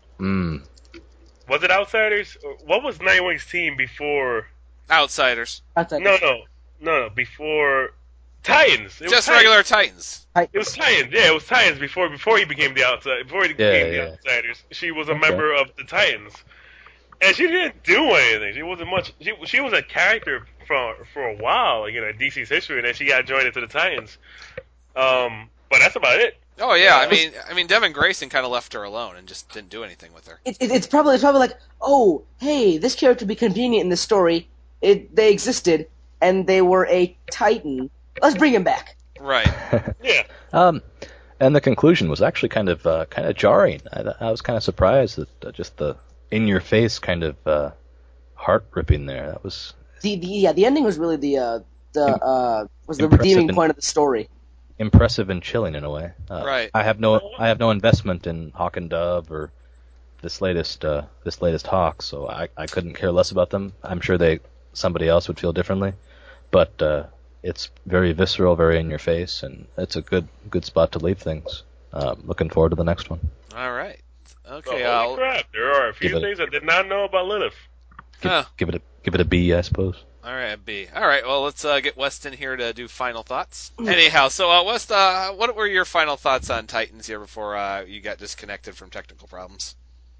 [SPEAKER 1] Was
[SPEAKER 5] it Outsiders? What was Nightwing's team before?
[SPEAKER 3] Outsiders.
[SPEAKER 5] No. Before Titans.
[SPEAKER 3] Just regular Titans.
[SPEAKER 5] It was Titans. Yeah, it was Titans before he became the Outside. Before he became the Outsiders, she was a member of the Titans. And she didn't do anything. She wasn't much. She was a character for a while, like, in DC's history, and then she got joined into the Titans. But that's about it.
[SPEAKER 3] Oh yeah, I mean, Devin Grayson kind of left her alone and just didn't do anything with her.
[SPEAKER 7] It's probably like, oh, hey, this character would be convenient in this story. They existed and they were a Titan. Let's bring him back.
[SPEAKER 3] Right.
[SPEAKER 5] Yeah.
[SPEAKER 1] And the conclusion was actually kind of jarring. I was kind of surprised that just the in your face kind of heart ripping there. That was
[SPEAKER 7] the ending was really the redeeming point of the story.
[SPEAKER 1] Impressive and chilling in a way.
[SPEAKER 3] Right.
[SPEAKER 1] I have no investment in Hawk and Dove or this latest Hawk, so I couldn't care less about them. I'm sure somebody else would feel differently, but it's very visceral, very in your face, and it's a good spot to leave things. Looking forward to the next one.
[SPEAKER 3] All right. Okay.
[SPEAKER 5] Holy crap! There are a few things I did not know about Lilith.
[SPEAKER 1] Give it a B, I suppose.
[SPEAKER 3] All right, a B. All right, well, let's get West in here to do final thoughts. Anyhow, so West, what were your final thoughts on Titans here before you got disconnected from technical problems?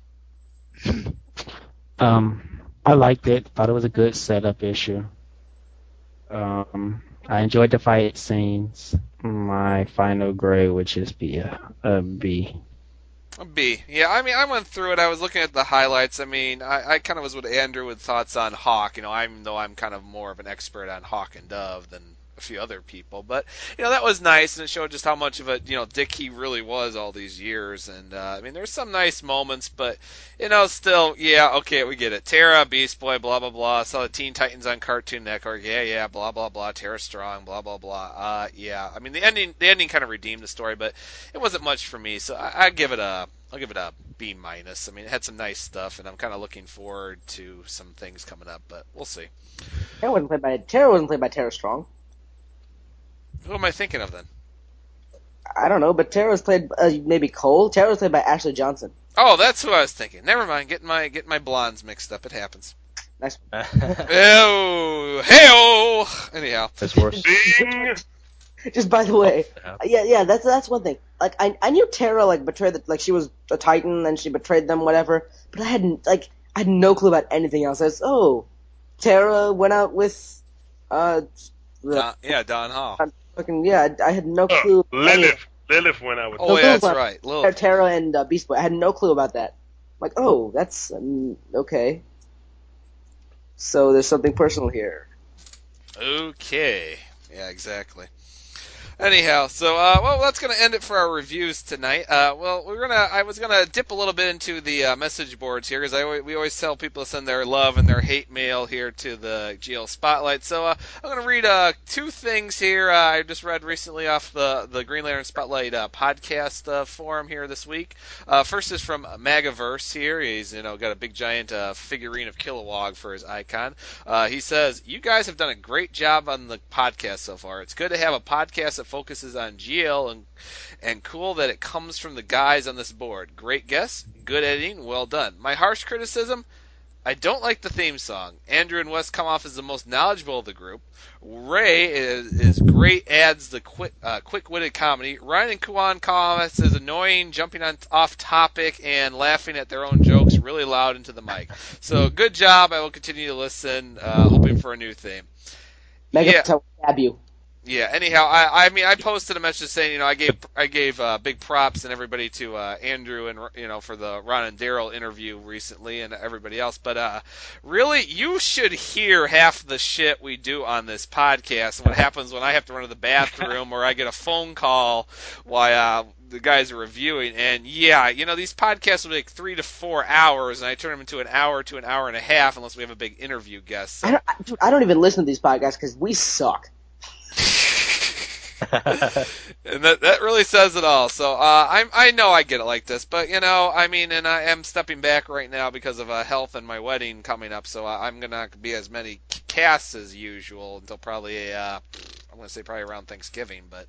[SPEAKER 4] I liked it. Thought it was a good setup issue. I enjoyed the fight scenes. My final grade would just be a B.
[SPEAKER 3] A B. Yeah, I mean, I went through it. I was looking at the highlights. I mean, I kind of was with Andrew with thoughts on Hawk. I'm kind of more of an expert on Hawk and Dove than a few other people. But, that was nice, and it showed just how much of a, dick he really was all these years. And, I mean, there's some nice moments, but, still, yeah, okay, we get it. Terra, Beast Boy, blah, blah, blah. Saw the Teen Titans on Cartoon Network. Yeah, blah, blah, blah. Terra Strong, blah, blah, blah. Yeah, I mean, the ending kind of redeemed the story, but it wasn't much for me, so I'll give it a B minus. I mean, it had some nice stuff, and I'm kind of looking forward to some things coming up, but we'll see.
[SPEAKER 7] Terra wasn't played by Terra Strong.
[SPEAKER 3] Who am I thinking of then?
[SPEAKER 7] I don't know, but Terra was played maybe Cole. Terra was played by Ashley Johnson.
[SPEAKER 3] Oh, that's who I was thinking. Never mind, getting my blondes mixed up. It happens.
[SPEAKER 7] Nice.
[SPEAKER 3] Hey-oh! Anyhow,
[SPEAKER 1] that's worse.
[SPEAKER 7] Just by the way, yeah, that's one thing. Like, I knew Terra betrayed she was a Titan and she betrayed them, whatever. But I had no clue about anything else. I was, Terra went out with
[SPEAKER 3] Don Hall.
[SPEAKER 7] I had no clue.
[SPEAKER 5] Lilith went out with.
[SPEAKER 3] Oh, yeah, that's right. Lilith.
[SPEAKER 7] Terra and Beast Boy. I had no clue about that. Like, oh, that's okay. So there's something personal here.
[SPEAKER 3] Okay. Yeah, exactly. Anyhow, so that's gonna end it for our reviews tonight. I was gonna dip a little bit into the message boards here because we always tell people to send their love and their hate mail here to the GL Spotlight. So I'm gonna read two things here. I just read recently off the Green Lantern Spotlight podcast forum here this week. First is from Magaverse here. He's got a big giant figurine of Kilowog for his icon. He says, "You guys have done a great job on the podcast so far. It's good to have a podcast that focuses on GL and cool that it comes from the guys on this board. Great guess, good editing, well done. My harsh criticism, I don't like the theme song. Andrew and Wes come off as the most knowledgeable of the group. Ray is great, adds the quick-witted comedy. Ryan and Kuan come off as annoying, jumping off topic and laughing at their own jokes really loud into the mic. So good job. I will continue to listen, hoping for a new theme."
[SPEAKER 7] Stab you.
[SPEAKER 3] Yeah. Anyhow, I posted a message saying, I gave big props and everybody to Andrew and for the Ron and Daryl interview recently and everybody else. But really, you should hear half the shit we do on this podcast and what happens when I have to run to the bathroom or I get a phone call while the guys are reviewing. And yeah, these podcasts will take 3 to 4 hours, and I turn them into an hour to an hour and a half unless we have a big interview guest. So.
[SPEAKER 7] I don't even listen to these podcasts because we suck.
[SPEAKER 3] And that really says it all. So I know I get it like this, but and I am stepping back right now because of health and my wedding coming up. So I'm gonna be as many casts as usual until probably I'm gonna say probably around Thanksgiving. But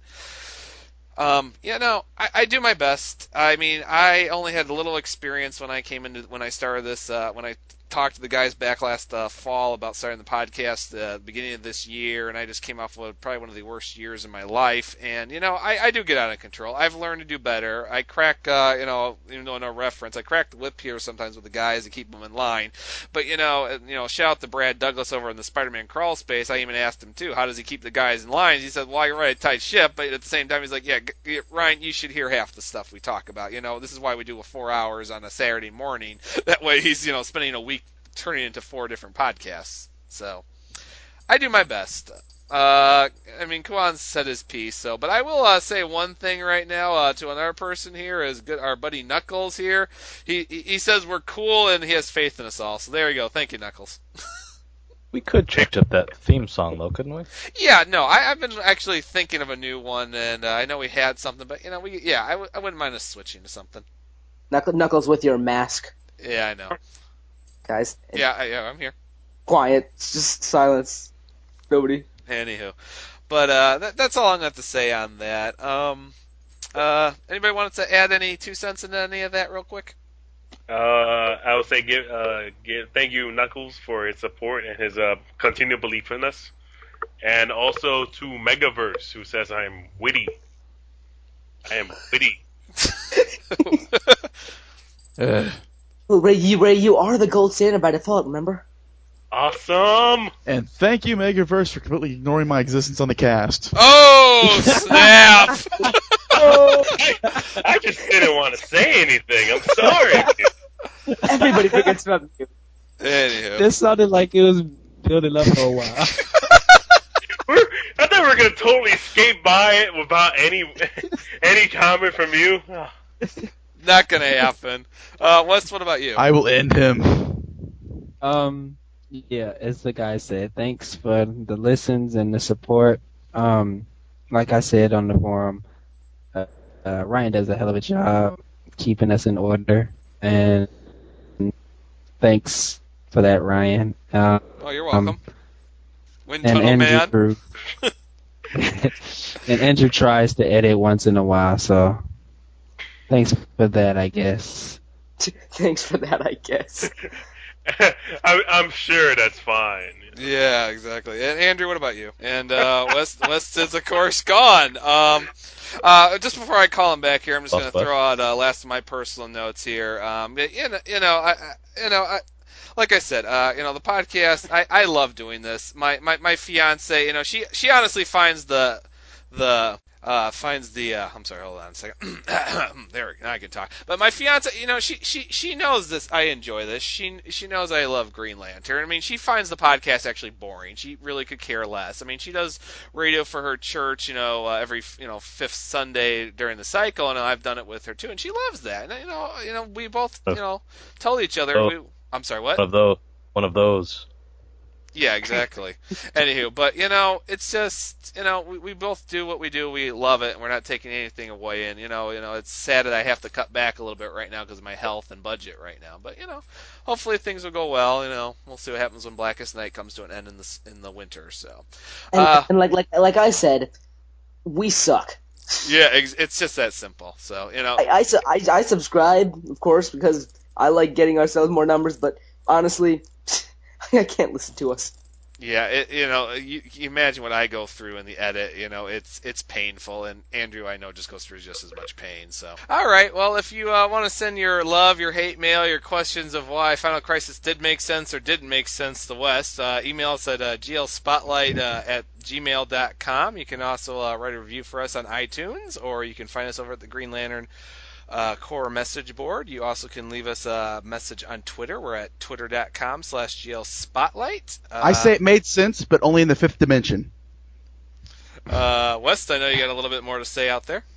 [SPEAKER 3] I do my best. I mean, I only had a little experience when I started this when I talked to the guys back last fall about starting the podcast at the beginning of this year, and I just came off of probably one of the worst years in my life. And, I do get out of control. I've learned to do better. I crack, even though no reference, I crack the whip here sometimes with the guys to keep them in line. But, shout out to Brad Douglas over in the Spider-Man crawl space. I even asked him, too, how does he keep the guys in line? He said, well, you're right, a tight ship. But at the same time, he's like, yeah, Ryan, you should hear half the stuff we talk about. This is why we do 4 hours on a Saturday morning. That way he's, spending a week turning into 4 different podcasts. So I do my best. Kuan said his piece, but I will say one thing right now to another person here, is good. Our buddy Knuckles here. He says we're cool and he has faith in us all. So there you go. Thank you, Knuckles.
[SPEAKER 1] We could change up that theme song, though, couldn't we?
[SPEAKER 3] Yeah, no, I've been actually thinking of a new one, and I know we had something, but I wouldn't mind us switching to something.
[SPEAKER 7] Knuckles with your mask.
[SPEAKER 3] Yeah, I know.
[SPEAKER 7] Guys.
[SPEAKER 3] Yeah, I'm here.
[SPEAKER 7] Quiet. Just silence. Nobody.
[SPEAKER 3] Anywho. But that's all I'm going to say on that. Anybody wanted to add any 2 cents into any of that real quick?
[SPEAKER 5] I would say thank you, Knuckles, for his support and his continued belief in us. And also to Megaverse, who says I'm witty. I am witty.
[SPEAKER 7] Well, Ray, you are the gold standard by default, remember?
[SPEAKER 5] Awesome!
[SPEAKER 6] And thank you, Megaverse, for completely ignoring my existence on the cast.
[SPEAKER 3] Oh, snap!
[SPEAKER 5] I just didn't want to say anything. I'm sorry.
[SPEAKER 7] Everybody forgets about you.
[SPEAKER 3] Anywho.
[SPEAKER 4] This sounded like it was building up for a while.
[SPEAKER 5] I thought we were going to totally skate by it without any comment from you.
[SPEAKER 3] Not going to happen. Wes, what about you?
[SPEAKER 6] I will end him.
[SPEAKER 4] Yeah, as the guy said, thanks for the listens and the support. Like I said on the forum, Ryan does a hell of a job keeping us in order, and thanks for that, Ryan.
[SPEAKER 3] Oh, you're welcome. Wind
[SPEAKER 4] and
[SPEAKER 3] tunnel
[SPEAKER 4] Andrew,
[SPEAKER 3] man.
[SPEAKER 4] and Andrew tries to edit once in a while, so thanks for that, I guess.
[SPEAKER 7] Thanks for that, I guess.
[SPEAKER 5] I'm sure that's fine.
[SPEAKER 3] Yeah, exactly. And Andrew, what about you? And West is of course gone. Just before I call him back here, I'm just going to throw out last of my personal notes here. Like I said, the podcast. I love doing this. My fiance, she honestly finds I'm sorry, hold on a second. There we go, now I can talk. But my fiance, she knows this. I enjoy this. She knows I love Green Lantern. I mean, she finds the podcast actually boring. She really could care less. I mean, she does radio for her church, every fifth Sunday during the cycle, and I've done it with her too, and she loves that. And we both tell each other. I'm sorry, what?
[SPEAKER 1] One of those.
[SPEAKER 3] Yeah, exactly. Anywho, but it's just we both do what we do. We love it, and we're not taking anything away. And it's sad that I have to cut back a little bit right now because of my health and budget right now. But hopefully things will go well. We'll see what happens when Blackest Night comes to an end in the winter. So,
[SPEAKER 7] and like I said, we suck.
[SPEAKER 3] Yeah, it's just that simple. So
[SPEAKER 7] I subscribe, of course, because I like getting ourselves more numbers. But honestly, I can't listen to us.
[SPEAKER 3] Yeah, you imagine what I go through in the edit. It's painful, and Andrew, I know, just goes through just as much pain. So, all right, well, if you want to send your love, your hate mail, your questions of why Final Crisis did make sense or didn't make sense to West, email us at glspotlight@gmail.com. You can also write a review for us on iTunes, or you can find us over at the Green Lantern core message board. You also can leave us a message on Twitter. We're at twitter.com/glspotlight.
[SPEAKER 6] I say it made sense, but only in the 5th dimension.
[SPEAKER 3] West, I know you got a little bit more to say out there.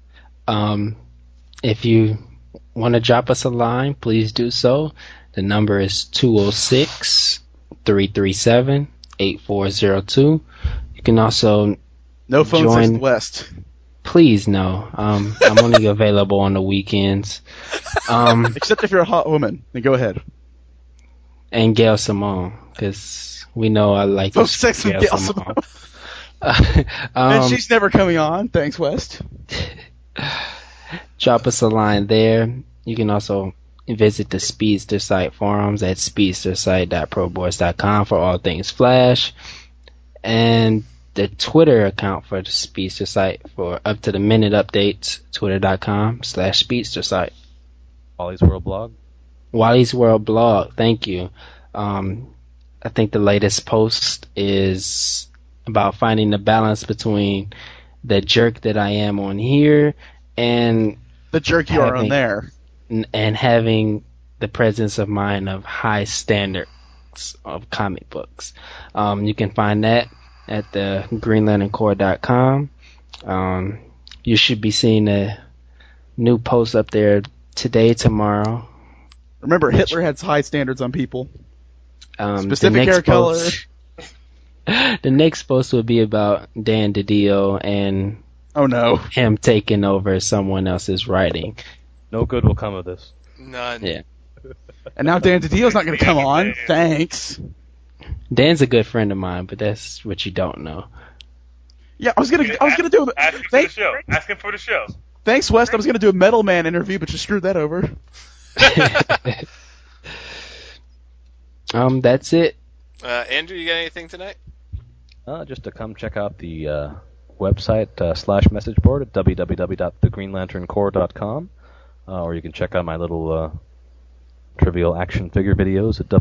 [SPEAKER 4] If you want to drop us a line, please do so. The number is 206-337-8402. You can also
[SPEAKER 6] no phone
[SPEAKER 4] join
[SPEAKER 6] West.
[SPEAKER 4] Please, no. I'm only available on the weekends.
[SPEAKER 6] Except if you're a hot woman, then go ahead.
[SPEAKER 4] And Gail Simone, because we know I like
[SPEAKER 6] to sex with Gail Simone. And she's never coming on. Thanks, West.
[SPEAKER 4] Drop us a line there. You can also visit the Speedster site forums at speedstersite.proboards.com for all things Flash, and the Twitter account for the Speedster site for up-to-the-minute updates, twitter.com/Speedster site.
[SPEAKER 1] Wally's World blog.
[SPEAKER 4] Wally's World blog, thank you. I think the latest post is about finding the balance between the jerk that I am on here and
[SPEAKER 6] the jerk you are on there.
[SPEAKER 4] And having the presence of mind of high standards of comic books. You can find that at the greenlanterncorps.com. You should be seeing a new post up there today, tomorrow.
[SPEAKER 6] Remember, Hitler had high standards on people. Specific hair color.
[SPEAKER 4] The next post will be about Dan DiDio and him taking over someone else's writing.
[SPEAKER 1] No good will come of this.
[SPEAKER 3] None.
[SPEAKER 4] Yeah.
[SPEAKER 6] And now Dan DiDio's not going to come on. Thanks.
[SPEAKER 4] Dan's a good friend of mine, but that's what you don't know.
[SPEAKER 6] Yeah, I was gonna do it.
[SPEAKER 5] Ask him for the show. Ask him for the show.
[SPEAKER 6] Thanks, West. I was gonna do a Metal Man interview, but you screwed that over.
[SPEAKER 4] That's it.
[SPEAKER 3] Andrew, you got anything tonight?
[SPEAKER 1] Just to come check out the website / message board at www.thegreenlanterncorps.com, or you can check out my little trivial action figure videos at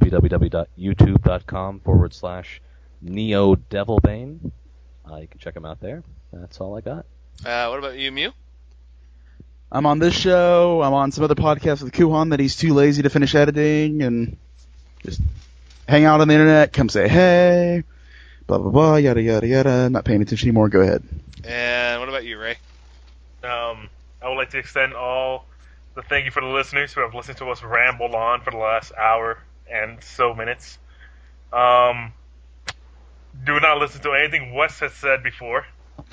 [SPEAKER 1] www.youtube.com/NeoDevilbane. You can check them out there. That's all I got.
[SPEAKER 3] What about you, Mew?
[SPEAKER 6] I'm on this show. I'm on some other podcasts with Kuhan that he's too lazy to finish editing, and just hang out on the internet, come say hey, blah, blah, blah, yada, yada, yada. Not paying attention anymore. Go ahead.
[SPEAKER 3] And what about you, Ray?
[SPEAKER 5] I would like to extend all the thank you for the listeners who have listened to us ramble on for the last hour and so minutes. Do not listen to anything Wes has said before.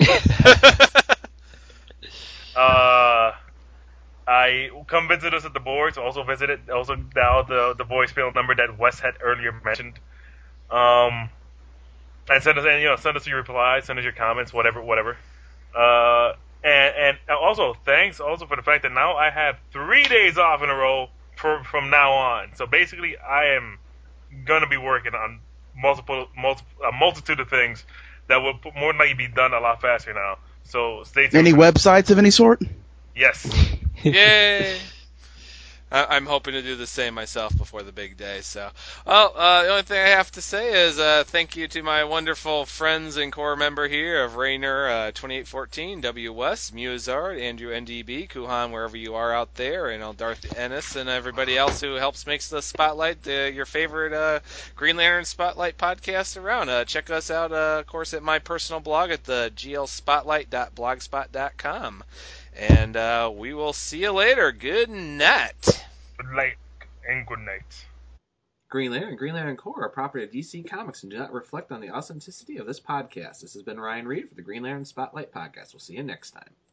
[SPEAKER 5] I come visit us at the boards. Also visit it. Also dial the voicemail number that Wes had earlier mentioned. And send us your replies, send us your comments, whatever. And also thanks also for the fact that now I have 3 days off in a row from now on. So basically, I am gonna be working on a multitude of things that will more than likely be done a lot faster now. So stay tuned.
[SPEAKER 6] Any websites of any sort?
[SPEAKER 5] Yes.
[SPEAKER 3] Yay! I'm hoping to do the same myself before the big day. So, the only thing I have to say is thank you to my wonderful friends and core member here of Rainer 2814, W. West, Muzard, Andrew NDB, Kuhan, wherever you are out there, and Darth Ennis, and everybody else who helps makes the Spotlight your favorite Green Lantern Spotlight podcast around. Check us out, of course, at my personal blog at the glspotlight.blogspot.com. And we will see you later. Good night.
[SPEAKER 5] Good night and good night.
[SPEAKER 3] Green Lantern and Green Lantern Corps are property of DC Comics and do not reflect on the authenticity of this podcast. This has been Ryan Reed for the Green Lantern Spotlight Podcast. We'll see you next time.